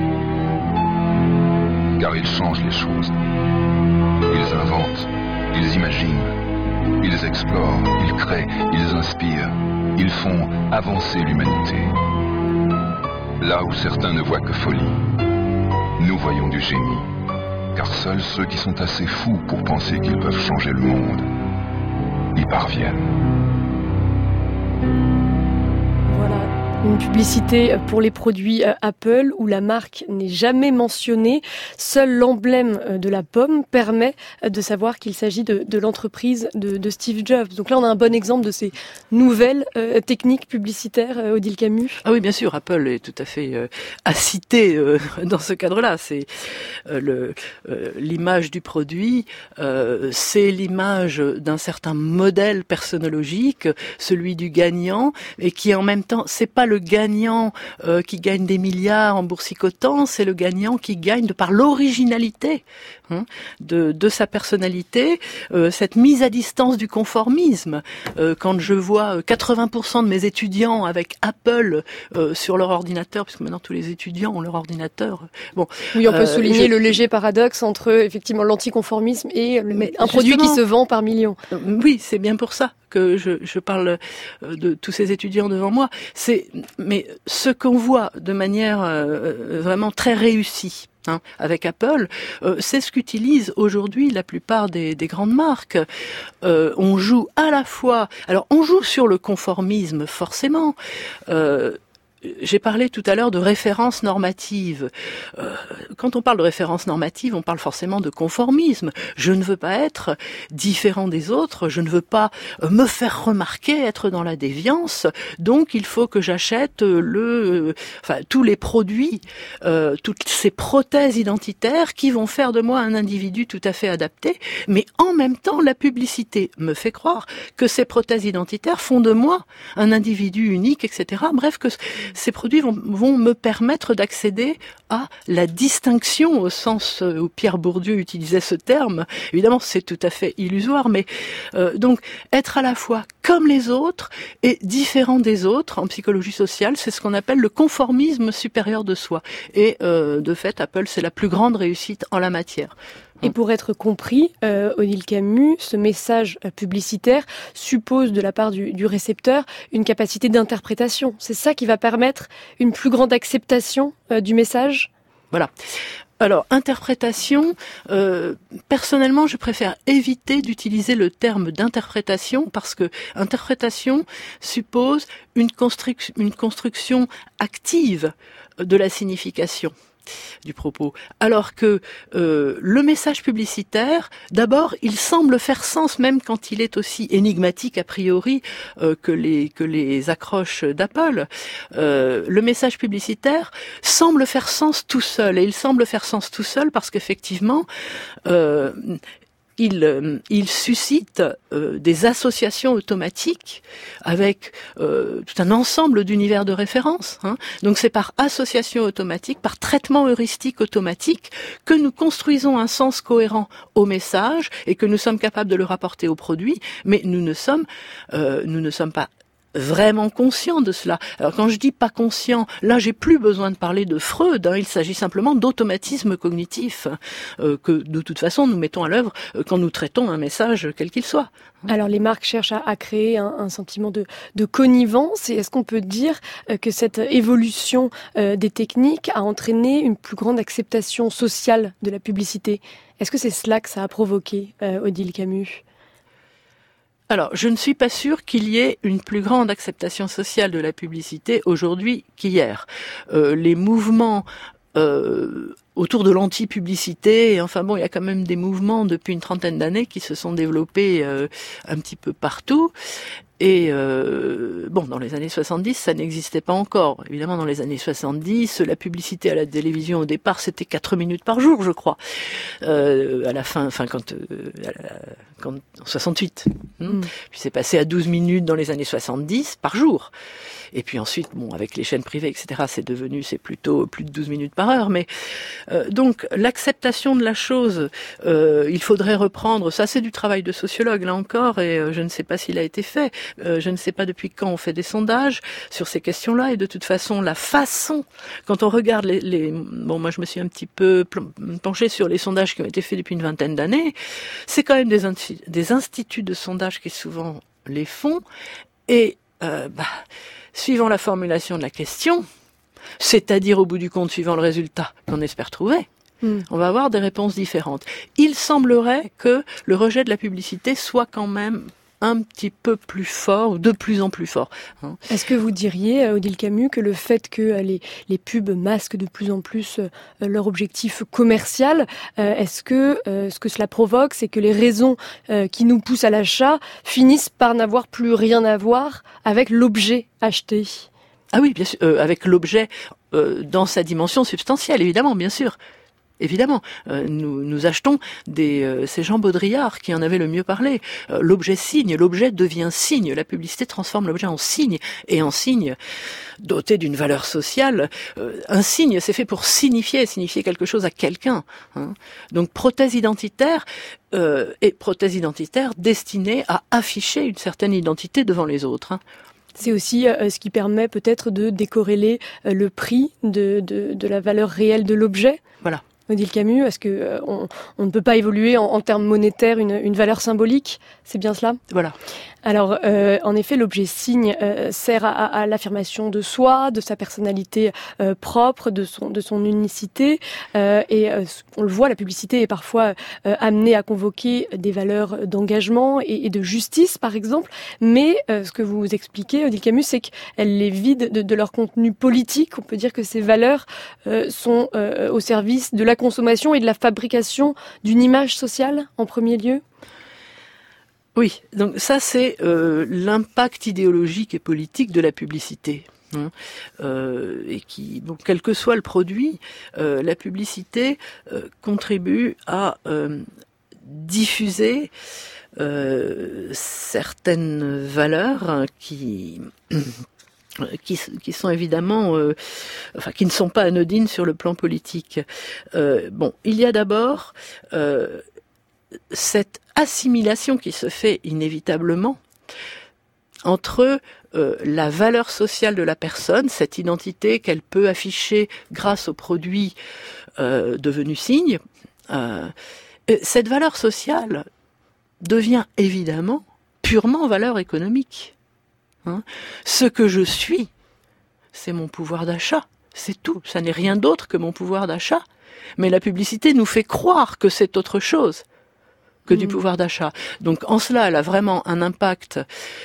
Car ils changent les choses. Ils inventent, ils imaginent, ils explorent, ils créent, ils inspirent, ils font avancer l'humanité. Là où certains ne voient que folie, nous voyons du génie. Car seuls ceux qui sont assez fous pour penser qu'ils peuvent changer le monde y parviennent. Voilà, une publicité pour les produits Apple où la marque n'est jamais mentionnée. Seul l'emblème de la pomme permet de savoir qu'il s'agit de, de l'entreprise de, de Steve Jobs. Donc là, on a un bon exemple de ces nouvelles euh, techniques publicitaires, euh, Odile Camus. Ah oui, bien sûr, Apple est tout à fait euh, à citer euh, dans ce cadre-là. C'est euh, le, euh, l'image du produit, euh, c'est l'image d'un certain modèle personnologique, celui du gagnant, et qui en même temps, c'est pas le gagnant euh, qui gagne des milliards en boursicotant, c'est le gagnant qui gagne de par l'originalité hein, de, de sa personnalité, euh, cette mise à distance du conformisme. Euh, quand je vois quatre-vingts pour cent de mes étudiants avec Apple euh, sur leur ordinateur, puisque maintenant tous les étudiants ont leur ordinateur. Bon, oui, on peut euh, souligner je... le léger paradoxe entre effectivement l'anticonformisme et le, Mais un produit qui se vend par millions. Oui, c'est bien pour ça que je, je parle de tous ces étudiants devant moi. C'est, mais ce qu'on voit de manière euh, vraiment très réussie, hein, avec Apple, euh, c'est ce qu'utilisent aujourd'hui la plupart des, des grandes marques. Euh, on joue à la fois, alors on joue sur le conformisme forcément. Euh, J'ai parlé tout à l'heure de référence normative. Euh, quand on parle de référence normative, on parle forcément de conformisme. Je ne veux pas être différent des autres, je ne veux pas me faire remarquer, être dans la déviance. Donc, il faut que j'achète le, enfin, tous les produits, euh, toutes ces prothèses identitaires qui vont faire de moi un individu tout à fait adapté. Mais en même temps, la publicité me fait croire que ces prothèses identitaires font de moi un individu unique, et cetera. Bref, que ces produits vont, vont me permettre d'accéder à la distinction au sens où Pierre Bourdieu utilisait ce terme. Évidemment, c'est tout à fait illusoire, mais euh, donc être à la fois comme les autres et différent des autres en psychologie sociale, c'est ce qu'on appelle le conformisme supérieur de soi. Et euh, de fait, Apple, c'est la plus grande réussite en la matière. Et pour être compris, euh, Odile Camus, ce message publicitaire suppose de la part du, du récepteur une capacité d'interprétation. C'est ça qui va permettre une plus grande acceptation euh, du message ? Voilà. Alors, interprétation, euh, personnellement, je préfère éviter d'utiliser le terme d'interprétation parce que interprétation suppose une construction, une construction active de la signification du propos, alors que euh, le message publicitaire, d'abord, il semble faire sens même quand il est aussi énigmatique a priori euh, que les que les accroches d'Apple. Euh, le message publicitaire semble faire sens tout seul, et il semble faire sens tout seul parce qu'effectivement, euh, Il, euh, il suscite euh, des associations automatiques avec euh, tout un ensemble d'univers de référence. Hein. Donc c'est par association automatique, par traitement heuristique automatique que nous construisons un sens cohérent au message et que nous sommes capables de le rapporter au produit, mais nous ne sommes, euh, nous ne sommes pas vraiment conscient de cela. Alors quand je dis pas conscient, là j'ai plus besoin de parler de Freud, hein, il s'agit simplement d'automatisme cognitif euh, que de toute façon nous mettons à l'œuvre euh, quand nous traitons un message quel qu'il soit. Alors les marques cherchent à, à créer un, un sentiment de, de connivence, et est-ce qu'on peut dire euh, que cette évolution euh, des techniques a entraîné une plus grande acceptation sociale de la publicité ? Est-ce que c'est cela que ça a provoqué, euh, Odile Camus ? Alors, je ne suis pas sûre qu'il y ait une plus grande acceptation sociale de la publicité aujourd'hui qu'hier. Euh, les mouvements euh, autour de l'anti-publicité, enfin bon, il y a quand même des mouvements depuis une trentaine d'années qui se sont développés euh, un petit peu partout. Et euh, bon, dans les années soixante-dix, ça n'existait pas encore. Évidemment, dans les années soixante-dix, la publicité à la télévision, au départ, c'était quatre minutes par jour, je crois. Euh, à la fin, enfin, quand, euh, à la, quand en soixante-huit. Mm. Puis c'est passé à douze minutes dans les années soixante-dix par jour. Et puis ensuite, bon, avec les chaînes privées, et cetera, c'est devenu, c'est plutôt plus de douze minutes par heure. Mais Euh, donc l'acceptation de la chose, euh, il faudrait reprendre, ça c'est du travail de sociologue là encore, et euh, je ne sais pas s'il a été fait, euh, je ne sais pas depuis quand on fait des sondages sur ces questions-là, et de toute façon la façon, quand on regarde les, les bon moi je me suis un petit peu penché sur les sondages qui ont été faits depuis une vingtaine d'années, c'est quand même des, des instituts de sondage qui souvent les font, et euh, bah, suivant la formulation de la question, c'est-à-dire au bout du compte, suivant le résultat qu'on espère trouver, mmh. on va avoir des réponses différentes. Il semblerait que le rejet de la publicité soit quand même un petit peu plus fort, ou de plus en plus fort. Hein. Est-ce que vous diriez, Odile Camus, que le fait que les, les pubs masquent de plus en plus euh, leur objectif commercial, euh, est-ce que euh, ce que cela provoque, c'est que les raisons euh, qui nous poussent à l'achat finissent par n'avoir plus rien à voir avec l'objet acheté ? Ah oui, bien sûr, euh, avec l'objet euh, dans sa dimension substantielle, évidemment, bien sûr. Évidemment, euh, nous, nous achetons des, euh, c'est Jean Baudrillard qui en avait le mieux parlé. Euh, l'objet signe, l'objet devient signe. La publicité transforme l'objet en signe, et en signe doté d'une valeur sociale. Euh, un signe, c'est fait pour signifier, signifier quelque chose à quelqu'un. Hein. Donc prothèse identitaire euh, et prothèse identitaire destinée à afficher une certaine identité devant les autres. Hein. C'est aussi euh, ce qui permet peut-être de décorréler euh, le prix de, de, de la valeur réelle de l'objet. Voilà. Odile Camus, est-ce que euh, on, on ne peut pas évoluer en, en termes monétaires une, une valeur symbolique ? C'est bien cela ? Voilà. Alors, euh, en effet, l'objet signe euh, sert à, à l'affirmation de soi, de sa personnalité euh, propre, de son, de son unicité. Euh, et euh, on le voit, la publicité est parfois euh, amenée à convoquer des valeurs d'engagement et, et de justice, par exemple. Mais euh, ce que vous expliquez, Odile Camus, c'est qu'elle les vide de, de leur contenu politique. On peut dire que ces valeurs euh, sont euh, au service de la consommation et de la fabrication d'une image sociale, en premier lieu. Oui, donc ça c'est euh, l'impact idéologique et politique de la publicité. Hein, euh, et qui, bon, quel que soit le produit, euh, la publicité euh, contribue à euh, diffuser euh, certaines valeurs qui Qui, qui sont évidemment, euh, enfin, qui ne sont pas anodines sur le plan politique. Euh, bon, il y a d'abord euh, cette assimilation qui se fait inévitablement entre euh, la valeur sociale de la personne, cette identité qu'elle peut afficher grâce aux produits euh, devenus signes. Euh, cette valeur sociale devient évidemment purement valeur économique. Hein. Ce que je suis, c'est mon pouvoir d'achat, c'est tout. Ça n'est rien d'autre que mon pouvoir d'achat. Mais la publicité nous fait croire que c'est autre chose que mmh. du pouvoir d'achat. Donc en cela, elle a vraiment un impact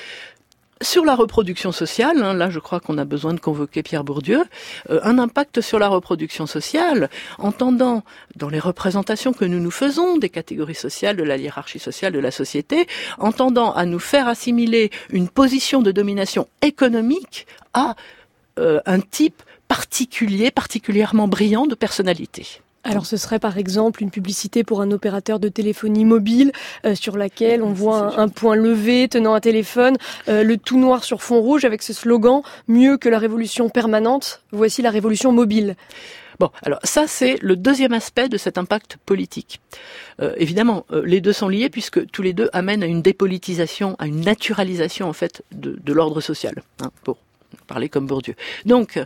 sur la reproduction sociale. Hein, là, je crois qu'on a besoin de convoquer Pierre Bourdieu. Euh, un impact sur la reproduction sociale, entendant dans les représentations que nous nous faisons des catégories sociales, de la hiérarchie sociale de la société, entendant à nous faire assimiler une position de domination économique à euh, un type particulier, particulièrement brillant de personnalité. Alors ce serait par exemple une publicité pour un opérateur de téléphonie mobile euh, sur laquelle on voit un, un point levé tenant un téléphone, euh, le tout noir sur fond rouge avec ce slogan « Mieux que la révolution permanente, voici la révolution mobile ». Bon, alors ça c'est le deuxième aspect de cet impact politique. Euh, évidemment, euh, les deux sont liés puisque tous les deux amènent à une dépolitisation, à une naturalisation en fait de, de l'ordre social, hein, pour parler comme Bourdieu. Donc,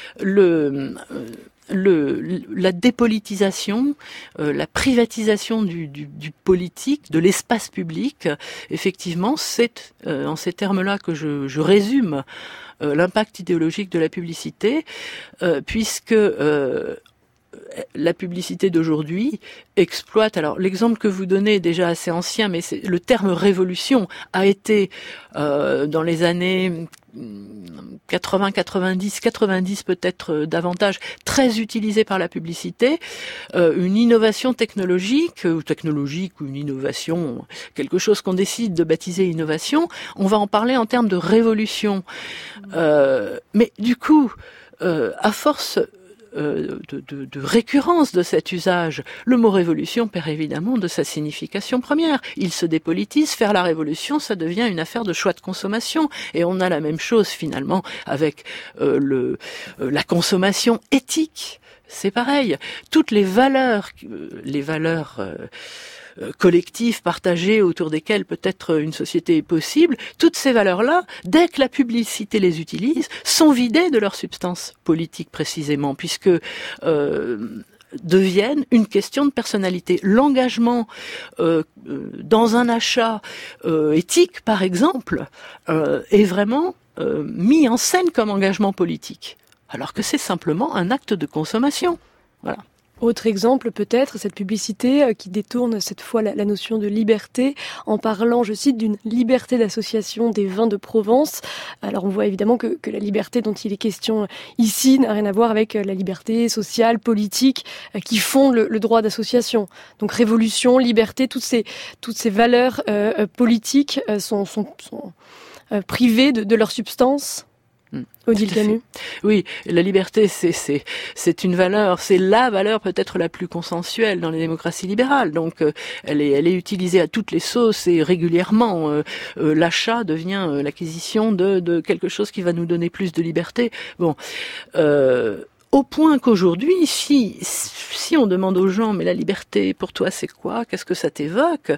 le... Euh, Le, la dépolitisation, euh, la privatisation du, du, du politique, de l'espace public, effectivement, c'est euh, en ces termes-là que je, je résume euh, l'impact idéologique de la publicité, euh, puisque euh, la publicité d'aujourd'hui exploite. Alors l'exemple que vous donnez est déjà assez ancien, mais c'est, le terme révolution a été euh, dans les années quatre-vingts, quatre-vingt-dix, quatre-vingt-dix peut-être davantage, très utilisé par la publicité, euh, une innovation technologique, ou technologique, ou une innovation, quelque chose qu'on décide de baptiser innovation, on va en parler en termes de révolution. Euh, mais du coup, euh, à force Euh, de, de, de récurrence de cet usage, le mot révolution perd évidemment de sa signification première. Il se dépolitise, faire la révolution, ça devient une affaire de choix de consommation. Et on a la même chose finalement avec euh, le, euh, la consommation éthique. c'est pareil. Toutes les valeurs, les valeurs euh, collectives, partagées, autour desquelles peut-être une société est possible, toutes ces valeurs-là, dès que la publicité les utilise, sont vidées de leur substance politique précisément, puisque euh, deviennent une question de personnalité. L'engagement euh, dans un achat euh, éthique, par exemple, euh, est vraiment euh, mis en scène comme engagement politique, alors que c'est simplement un acte de consommation. Voilà. Autre exemple peut-être, cette publicité qui détourne cette fois la, la notion de liberté en parlant, je cite, d'une liberté d'association des vins de Provence. Alors on voit évidemment que, que la liberté dont il est question ici n'a rien à voir avec la liberté sociale, politique, qui font le, le droit d'association. Donc révolution, liberté, toutes ces, toutes ces valeurs euh, politiques sont, sont, sont euh, privées de, de leur substance. Odile Camus. Oui, la liberté, c'est c'est c'est une valeur, c'est la valeur peut-être la plus consensuelle dans les démocraties libérales. Donc, euh, elle est elle est utilisée à toutes les sauces et régulièrement. Euh, euh, l'achat devient euh, l'acquisition de de quelque chose qui va nous donner plus de liberté. Bon. Euh, Au point qu'aujourd'hui, si, si on demande aux gens, mais la liberté, pour toi, c'est quoi? Qu'est-ce que ça t'évoque?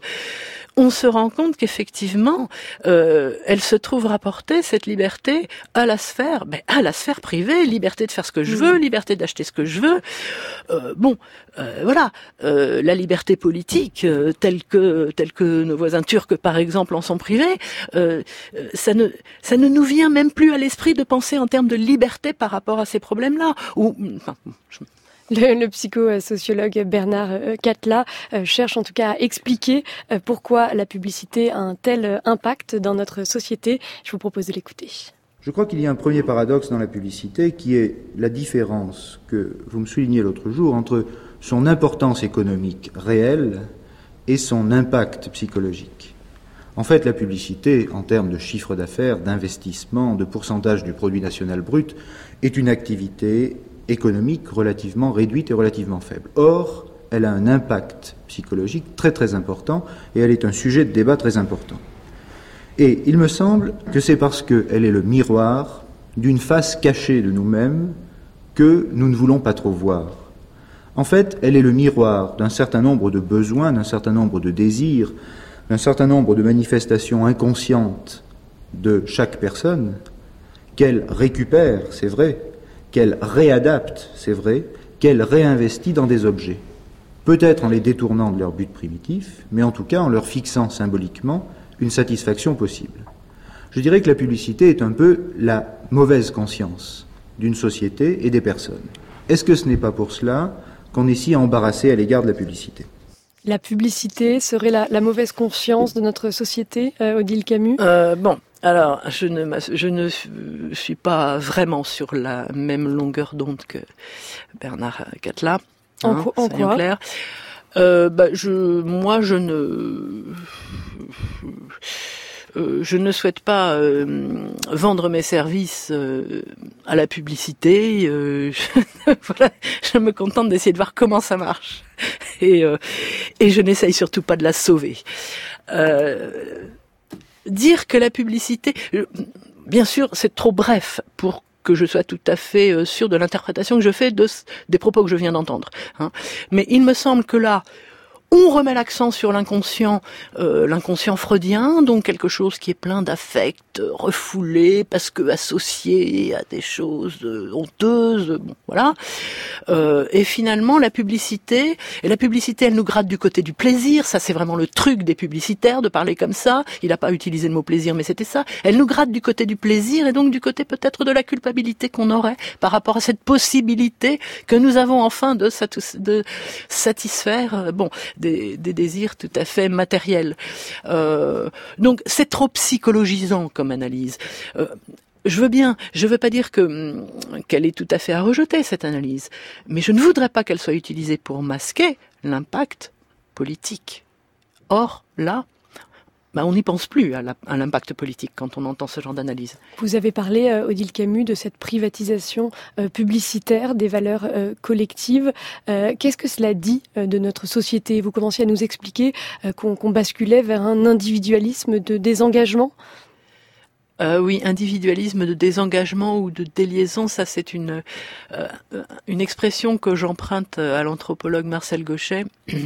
On se rend compte qu'effectivement, euh, elle se trouve rapporter, cette liberté, à la sphère, ben, à la sphère privée, liberté de faire ce que je veux, liberté d'acheter ce que je veux. Euh, bon, euh, voilà, euh, la liberté politique, euh, telle que, telle que nos voisins turcs, par exemple, en sont privés, euh, ça ne, ça ne nous vient même plus à l'esprit de penser en termes de liberté par rapport à ces problèmes-là. Ou, enfin, je... Le, le psychosociologue Bernard Catla euh, cherche en tout cas à expliquer euh, pourquoi la publicité a un tel impact dans notre société. Je vous propose de l'écouter. Je crois qu'il y a un premier paradoxe dans la publicité qui est la différence que vous me soulignez l'autre jour entre son importance économique réelle et son impact psychologique. En fait, la publicité, en termes de chiffre d'affaires, d'investissement, de pourcentage du produit national brut, est une activité économique relativement réduite et relativement faible. Or, elle a un impact psychologique très très important et elle est un sujet de débat très important. Et il me semble que c'est parce qu'elle est le miroir d'une face cachée de nous-mêmes que nous ne voulons pas trop voir. En fait, elle est le miroir d'un certain nombre de besoins, d'un certain nombre de désirs, d'un certain nombre de manifestations inconscientes de chaque personne, qu'elle récupère, c'est vrai, qu'elle réadapte, c'est vrai, qu'elle réinvestit dans des objets. Peut-être en les détournant de leur but primitif, mais en tout cas en leur fixant symboliquement une satisfaction possible. Je dirais que la publicité est un peu la mauvaise conscience d'une société et des personnes. Est-ce que ce n'est pas pour cela qu'on est si embarrassé à l'égard de la publicité ? La publicité serait la, la mauvaise conscience de notre société, euh, Odile Camus ? euh, Bon, alors je ne, je ne suis pas vraiment sur la même longueur d'onde que Bernard Catla. En, hein, quoi, en quoi clair. Euh, bah, je, moi, je ne... Euh, je ne souhaite pas euh, vendre mes services euh, à la publicité. Euh, je, voilà, je me contente d'essayer de voir comment ça marche. Et, euh, et je n'essaye surtout pas de la sauver. Euh, dire que la publicité... Euh, bien sûr, c'est trop bref pour que je sois tout à fait euh, sûr de l'interprétation que je fais de, des propos que je viens d'entendre. Hein. Mais il me semble que là... on remet l'accent sur l'inconscient, euh, l'inconscient freudien, donc quelque chose qui est plein d'affects, refoulé, parce que associé à des choses euh, honteuses, bon, voilà. Euh, et finalement, la publicité, et la publicité, elle nous gratte du côté du plaisir, ça c'est vraiment le truc des publicitaires, de parler comme ça, il n'a pas utilisé le mot plaisir, mais c'était ça, elle nous gratte du côté du plaisir, et donc du côté peut-être de la culpabilité qu'on aurait par rapport à cette possibilité que nous avons enfin de, de satisfaire, euh, bon, Des, des désirs tout à fait matériels. Euh, donc c'est trop psychologisant comme analyse. Euh, je veux bien, je veux pas dire que qu'elle est tout à fait à rejeter cette analyse, mais je ne voudrais pas qu'elle soit utilisée pour masquer l'impact politique. Or là, bah, on n'y pense plus à, la, à l'impact politique quand on entend ce genre d'analyse. Vous avez parlé, euh, Odile Camus, de cette privatisation euh, publicitaire des valeurs euh, collectives. Euh, qu'est-ce que cela dit euh, de notre société ? Vous commenciez à nous expliquer euh, qu'on, qu'on basculait vers un individualisme de désengagement ? Euh, oui, individualisme de désengagement ou de déliaison, ça c'est une euh, une expression que j'emprunte à l'anthropologue Marcel Gauchet.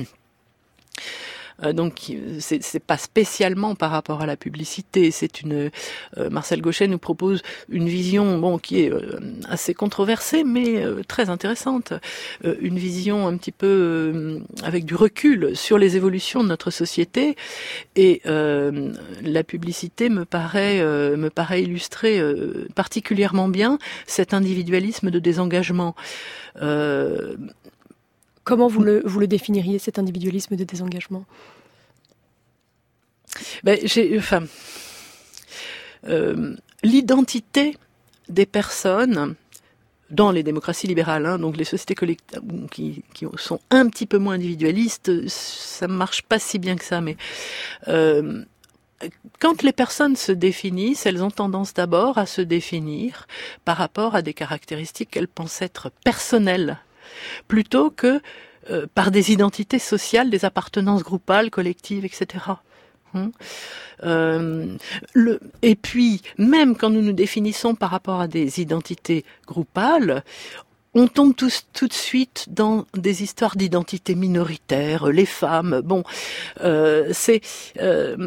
Euh, donc c'est, c'est pas spécialement par rapport à la publicité, c'est une euh, Marcel Gauchet nous propose une vision bon qui est euh, assez controversée mais euh, très intéressante, euh, une vision un petit peu euh, avec du recul sur les évolutions de notre société et euh, la publicité me paraît euh, me paraît illustrer euh, particulièrement bien cet individualisme de désengagement. Euh, Comment vous le, vous le définiriez, cet individualisme de désengagement ? Ben, j'ai, enfin, euh, l'identité des personnes dans les démocraties libérales, hein, donc les sociétés collectives qui, qui sont un petit peu moins individualistes, ça marche pas si bien que ça, mais euh, quand les personnes se définissent, elles ont tendance d'abord à se définir par rapport à des caractéristiques qu'elles pensent être personnelles, plutôt que euh, par des identités sociales, des appartenances groupales, collectives, et cetera. Hum. Euh, le, et puis, même quand nous nous définissons par rapport à des identités groupales, on tombe tous, tout de suite dans des histoires d'identité minoritaire, les femmes, bon, euh, c'est... Euh,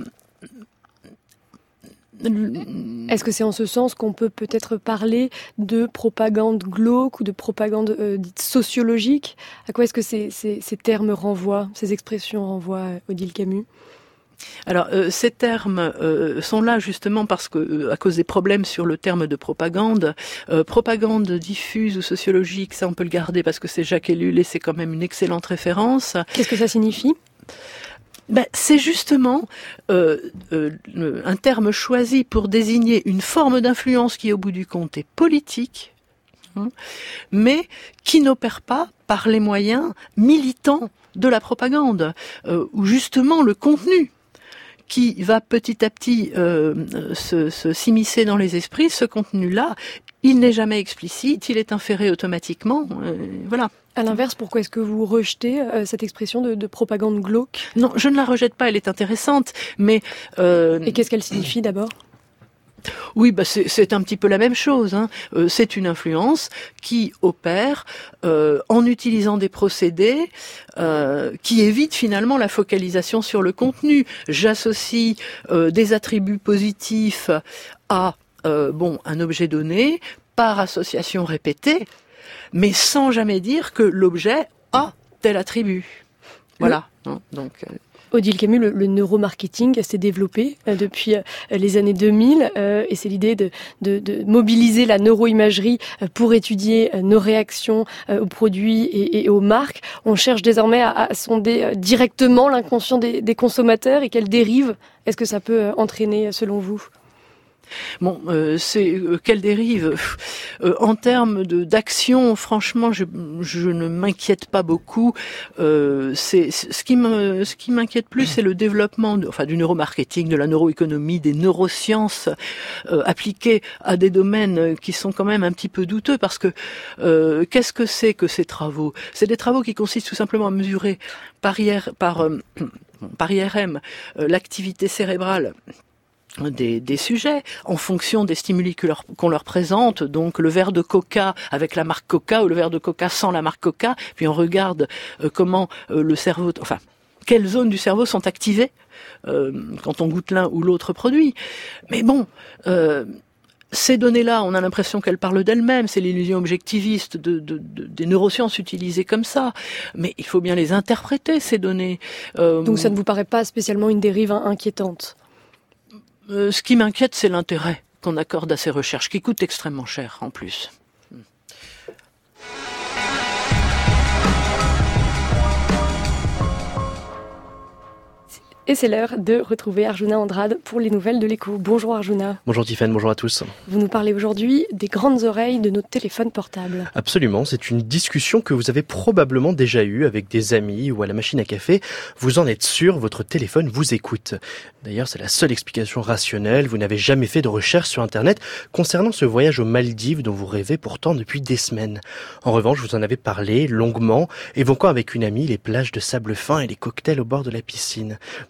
Est-ce que c'est en ce sens qu'on peut peut-être parler de propagande glauque ou de propagande euh, dite sociologique ? À quoi est-ce que ces, ces, ces termes renvoient, ces expressions renvoient, Odile Camus ? Alors, euh, ces termes euh, sont là justement parce que, euh, à cause des problèmes sur le terme de propagande, euh, propagande diffuse ou sociologique, ça on peut le garder parce que c'est Jacques Ellul et c'est quand même une excellente référence. Qu'est-ce que ça signifie ? Ben, c'est justement euh, euh, un terme choisi pour désigner une forme d'influence qui, au bout du compte, est politique, hein, mais qui n'opère pas par les moyens militants de la propagande, euh, où justement le contenu qui va petit à petit euh, se, se s'immiscer dans les esprits, ce contenu-là, il n'est jamais explicite, il est inféré automatiquement, euh, voilà. À l'inverse, pourquoi est-ce que vous rejetez euh, cette expression de, de propagande glauque ? Non, je ne la rejette pas, elle est intéressante, mais... Euh... Et qu'est-ce qu'elle signifie d'abord ? Oui, bah c'est, c'est un petit peu la même chose. Hein. Euh, c'est une influence qui opère euh, en utilisant des procédés euh, qui évitent finalement la focalisation sur le contenu. J'associe euh, des attributs positifs à euh, bon un objet donné par association répétée, mais sans jamais dire que l'objet a tel attribut. Voilà. Oui. Hein, donc. Euh, Odile Camus, le, le neuromarketing s'est développé euh, depuis euh, les années deux mille euh, et c'est l'idée de, de, de mobiliser la neuroimagerie euh, pour étudier euh, nos réactions euh, aux produits et, et aux marques. On cherche désormais à, à sonder euh, directement l'inconscient des, des consommateurs et quelles dérives est-ce que ça peut euh, entraîner selon vous ? Bon, euh, c'est euh, quelle dérive euh, en termes de d'action. Franchement, je, je ne m'inquiète pas beaucoup. Euh, c'est, c'est ce qui me ce qui m'inquiète plus, c'est le développement, de, enfin, du neuromarketing, de la neuroéconomie, des neurosciences euh, appliquées à des domaines qui sont quand même un petit peu douteux, parce que euh, qu'est-ce que c'est que ces travaux ? C'est des travaux qui consistent tout simplement à mesurer par I R, par euh, par I R M euh, l'activité cérébrale Des, des sujets en fonction des stimuli que leur, qu'on leur présente, donc le verre de coca avec la marque Coca ou le verre de coca sans la marque Coca, puis on regarde euh, comment euh, le cerveau, enfin quelles zones du cerveau sont activées euh, quand on goûte l'un ou l'autre produit. Mais bon, euh, ces données-là, on a l'impression qu'elles parlent d'elles-mêmes, c'est l'illusion objectiviste de, de, de, des neurosciences utilisées comme ça, mais il faut bien les interpréter, ces données. Euh, donc ça ne vous paraît pas spécialement une dérive inquiétante ? Euh, ce qui m'inquiète, c'est l'intérêt qu'on accorde à ces recherches, qui coûtent extrêmement cher en plus. Et c'est l'heure de retrouver Arjuna Andrade pour les nouvelles de l'Écho. Bonjour Arjuna. Bonjour Tiffaine, bonjour à tous. Vous nous parlez aujourd'hui des grandes oreilles de nos téléphones portables. Absolument, c'est une discussion que vous avez probablement déjà eue avec des amis ou à la machine à café. Vous en êtes sûr, votre téléphone vous écoute. D'ailleurs, c'est la seule explication rationnelle. Vous n'avez jamais fait de recherche sur Internet concernant ce voyage aux Maldives dont vous rêvez pourtant depuis des semaines. En revanche, vous en avez parlé longuement, évoquant avec une amie les plages de sable fin et les cocktails au bord de la piscine.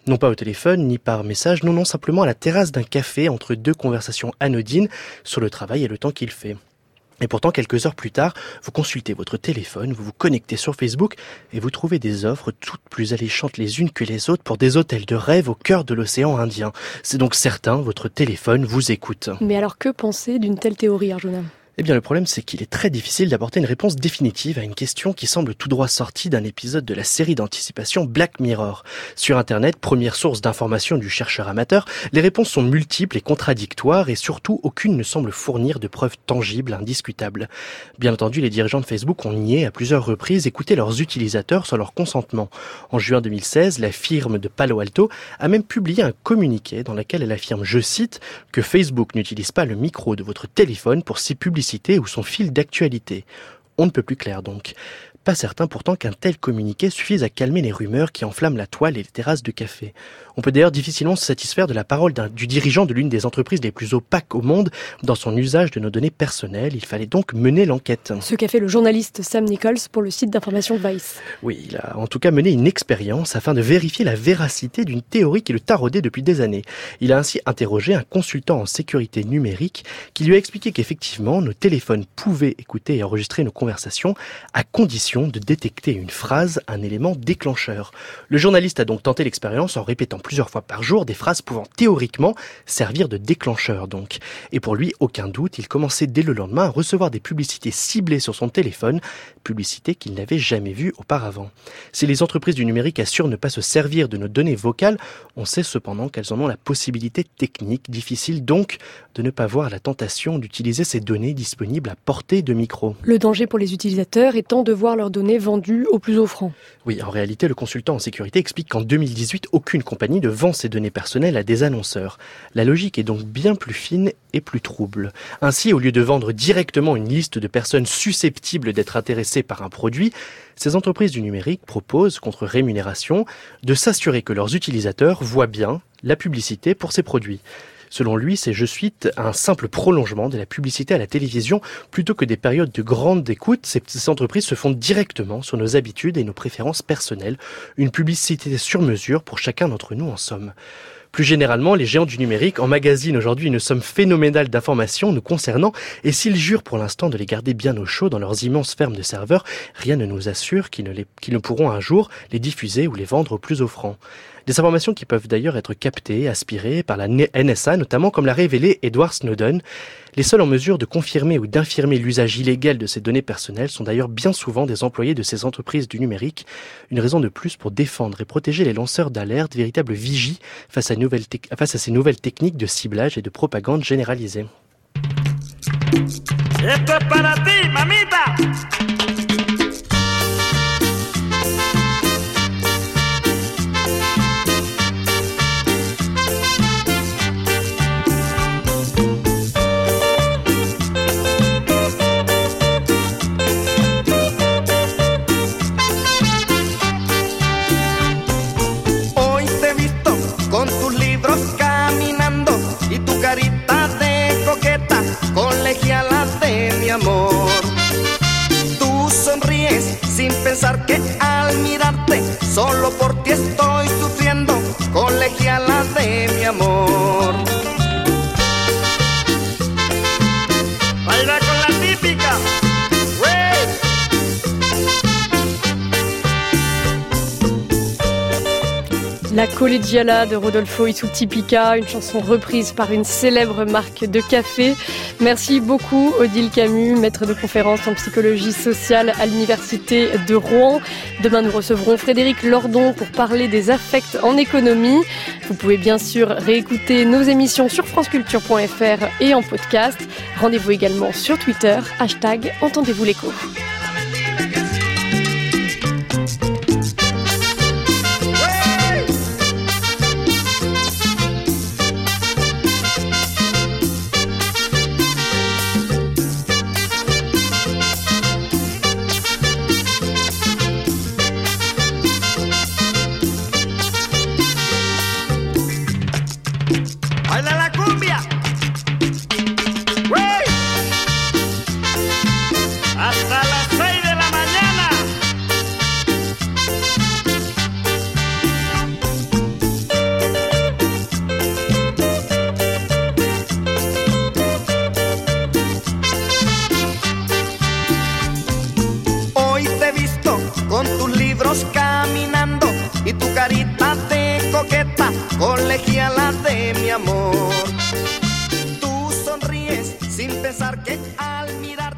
Non pas au téléphone, ni par message, non, non, simplement à la terrasse d'un café entre deux conversations anodines sur le travail et le temps qu'il fait. Et pourtant, quelques heures plus tard, vous consultez votre téléphone, vous vous connectez sur Facebook et vous trouvez des offres toutes plus alléchantes les unes que les autres pour des hôtels de rêve au cœur de l'océan Indien. C'est donc certain, votre téléphone vous écoute. Mais alors que penser d'une telle théorie, Arjuna ? Eh bien, le problème, c'est qu'il est très difficile d'apporter une réponse définitive à une question qui semble tout droit sortie d'un épisode de la série d'anticipation Black Mirror. Sur Internet, première source d'information du chercheur amateur, les réponses sont multiples et contradictoires et surtout, aucune ne semble fournir de preuves tangibles, indiscutables. Bien entendu, les dirigeants de Facebook ont nié à plusieurs reprises écouter leurs utilisateurs sans leur consentement. En juin deux mille seize, la firme de Palo Alto a même publié un communiqué dans lequel elle affirme, je cite, que Facebook n'utilise pas le micro de votre téléphone pour s'y publiciter ou son fil d'actualité. On ne peut plus clair donc. Pas certain pourtant qu'un tel communiqué suffise à calmer les rumeurs qui enflamment la toile et les terrasses de café. On peut d'ailleurs difficilement se satisfaire de la parole d'un, du dirigeant de l'une des entreprises les plus opaques au monde dans son usage de nos données personnelles. Il fallait donc mener l'enquête. Ce qu'a fait le journaliste Sam Nichols pour le site d'information Vice. Oui, il a en tout cas mené une expérience afin de vérifier la véracité d'une théorie qui le taraudait depuis des années. Il a ainsi interrogé un consultant en sécurité numérique qui lui a expliqué qu'effectivement, nos téléphones pouvaient écouter et enregistrer nos conversations à condition de détecter une phrase, un élément déclencheur. Le journaliste a donc tenté l'expérience en répétant plusieurs fois par jour des phrases pouvant théoriquement servir de déclencheur donc. Et pour lui, aucun doute, il commençait dès le lendemain à recevoir des publicités ciblées sur son téléphone, publicités qu'il n'avait jamais vues auparavant. Si les entreprises du numérique assurent ne pas se servir de nos données vocales, on sait cependant qu'elles en ont la possibilité technique, difficile donc de ne pas voir la tentation d'utiliser ces données disponibles à portée de micro. Le danger pour les utilisateurs étant de voir leurs données vendues au plus offrant. Oui, en réalité, le consultant en sécurité explique qu'en deux mille dix-huit, aucune compagnie ne vend ses données personnelles à des annonceurs. La logique est donc bien plus fine et plus trouble. Ainsi, au lieu de vendre directement une liste de personnes susceptibles d'être intéressées par un produit, ces entreprises du numérique proposent, contre rémunération, de s'assurer que leurs utilisateurs voient bien la publicité pour ces produits. Selon lui, c'est, je cite, un simple prolongement de la publicité à la télévision. Plutôt que des périodes de grande écoute, ces, ces entreprises se fondent directement sur nos habitudes et nos préférences personnelles. Une publicité sur mesure pour chacun d'entre nous, en somme. Plus généralement, les géants du numérique emmagasinent aujourd'hui une somme phénoménale d'informations nous concernant, et s'ils jurent pour l'instant de les garder bien au chaud dans leurs immenses fermes de serveurs, rien ne nous assure qu'ils ne, les, qu'ils ne pourront un jour les diffuser ou les vendre au plus offrant. Des informations qui peuvent d'ailleurs être captées, aspirées par la N S A, notamment comme l'a révélé Edward Snowden. Les seuls en mesure de confirmer ou d'infirmer l'usage illégal de ces données personnelles sont d'ailleurs bien souvent des employés de ces entreprises du numérique. Une raison de plus pour défendre et protéger les lanceurs d'alerte, véritables vigies face à, nouvelles te- face à ces nouvelles techniques de ciblage et de propagande généralisée. Esto es para ti, mamita. Sin pensar que al mirarte solo por ti estoy sufriendo, colegiala de mi amor. Baila con la típica. La Collegiala de Rodolfo Isuti-Pica, une chanson reprise par une célèbre marque de café. Merci beaucoup Odile Camus, maître de conférence en psychologie sociale à l'université de Rouen. Demain nous recevrons Frédéric Lordon pour parler des affects en économie. Vous pouvez bien sûr réécouter nos émissions sur franceculture point f r et en podcast. Rendez-vous également sur Twitter, hashtag Entendez-vous l'écho. Hasta la tratate coqueta, colegiala de mi amor. Tú sonríes sin pensar que al mirar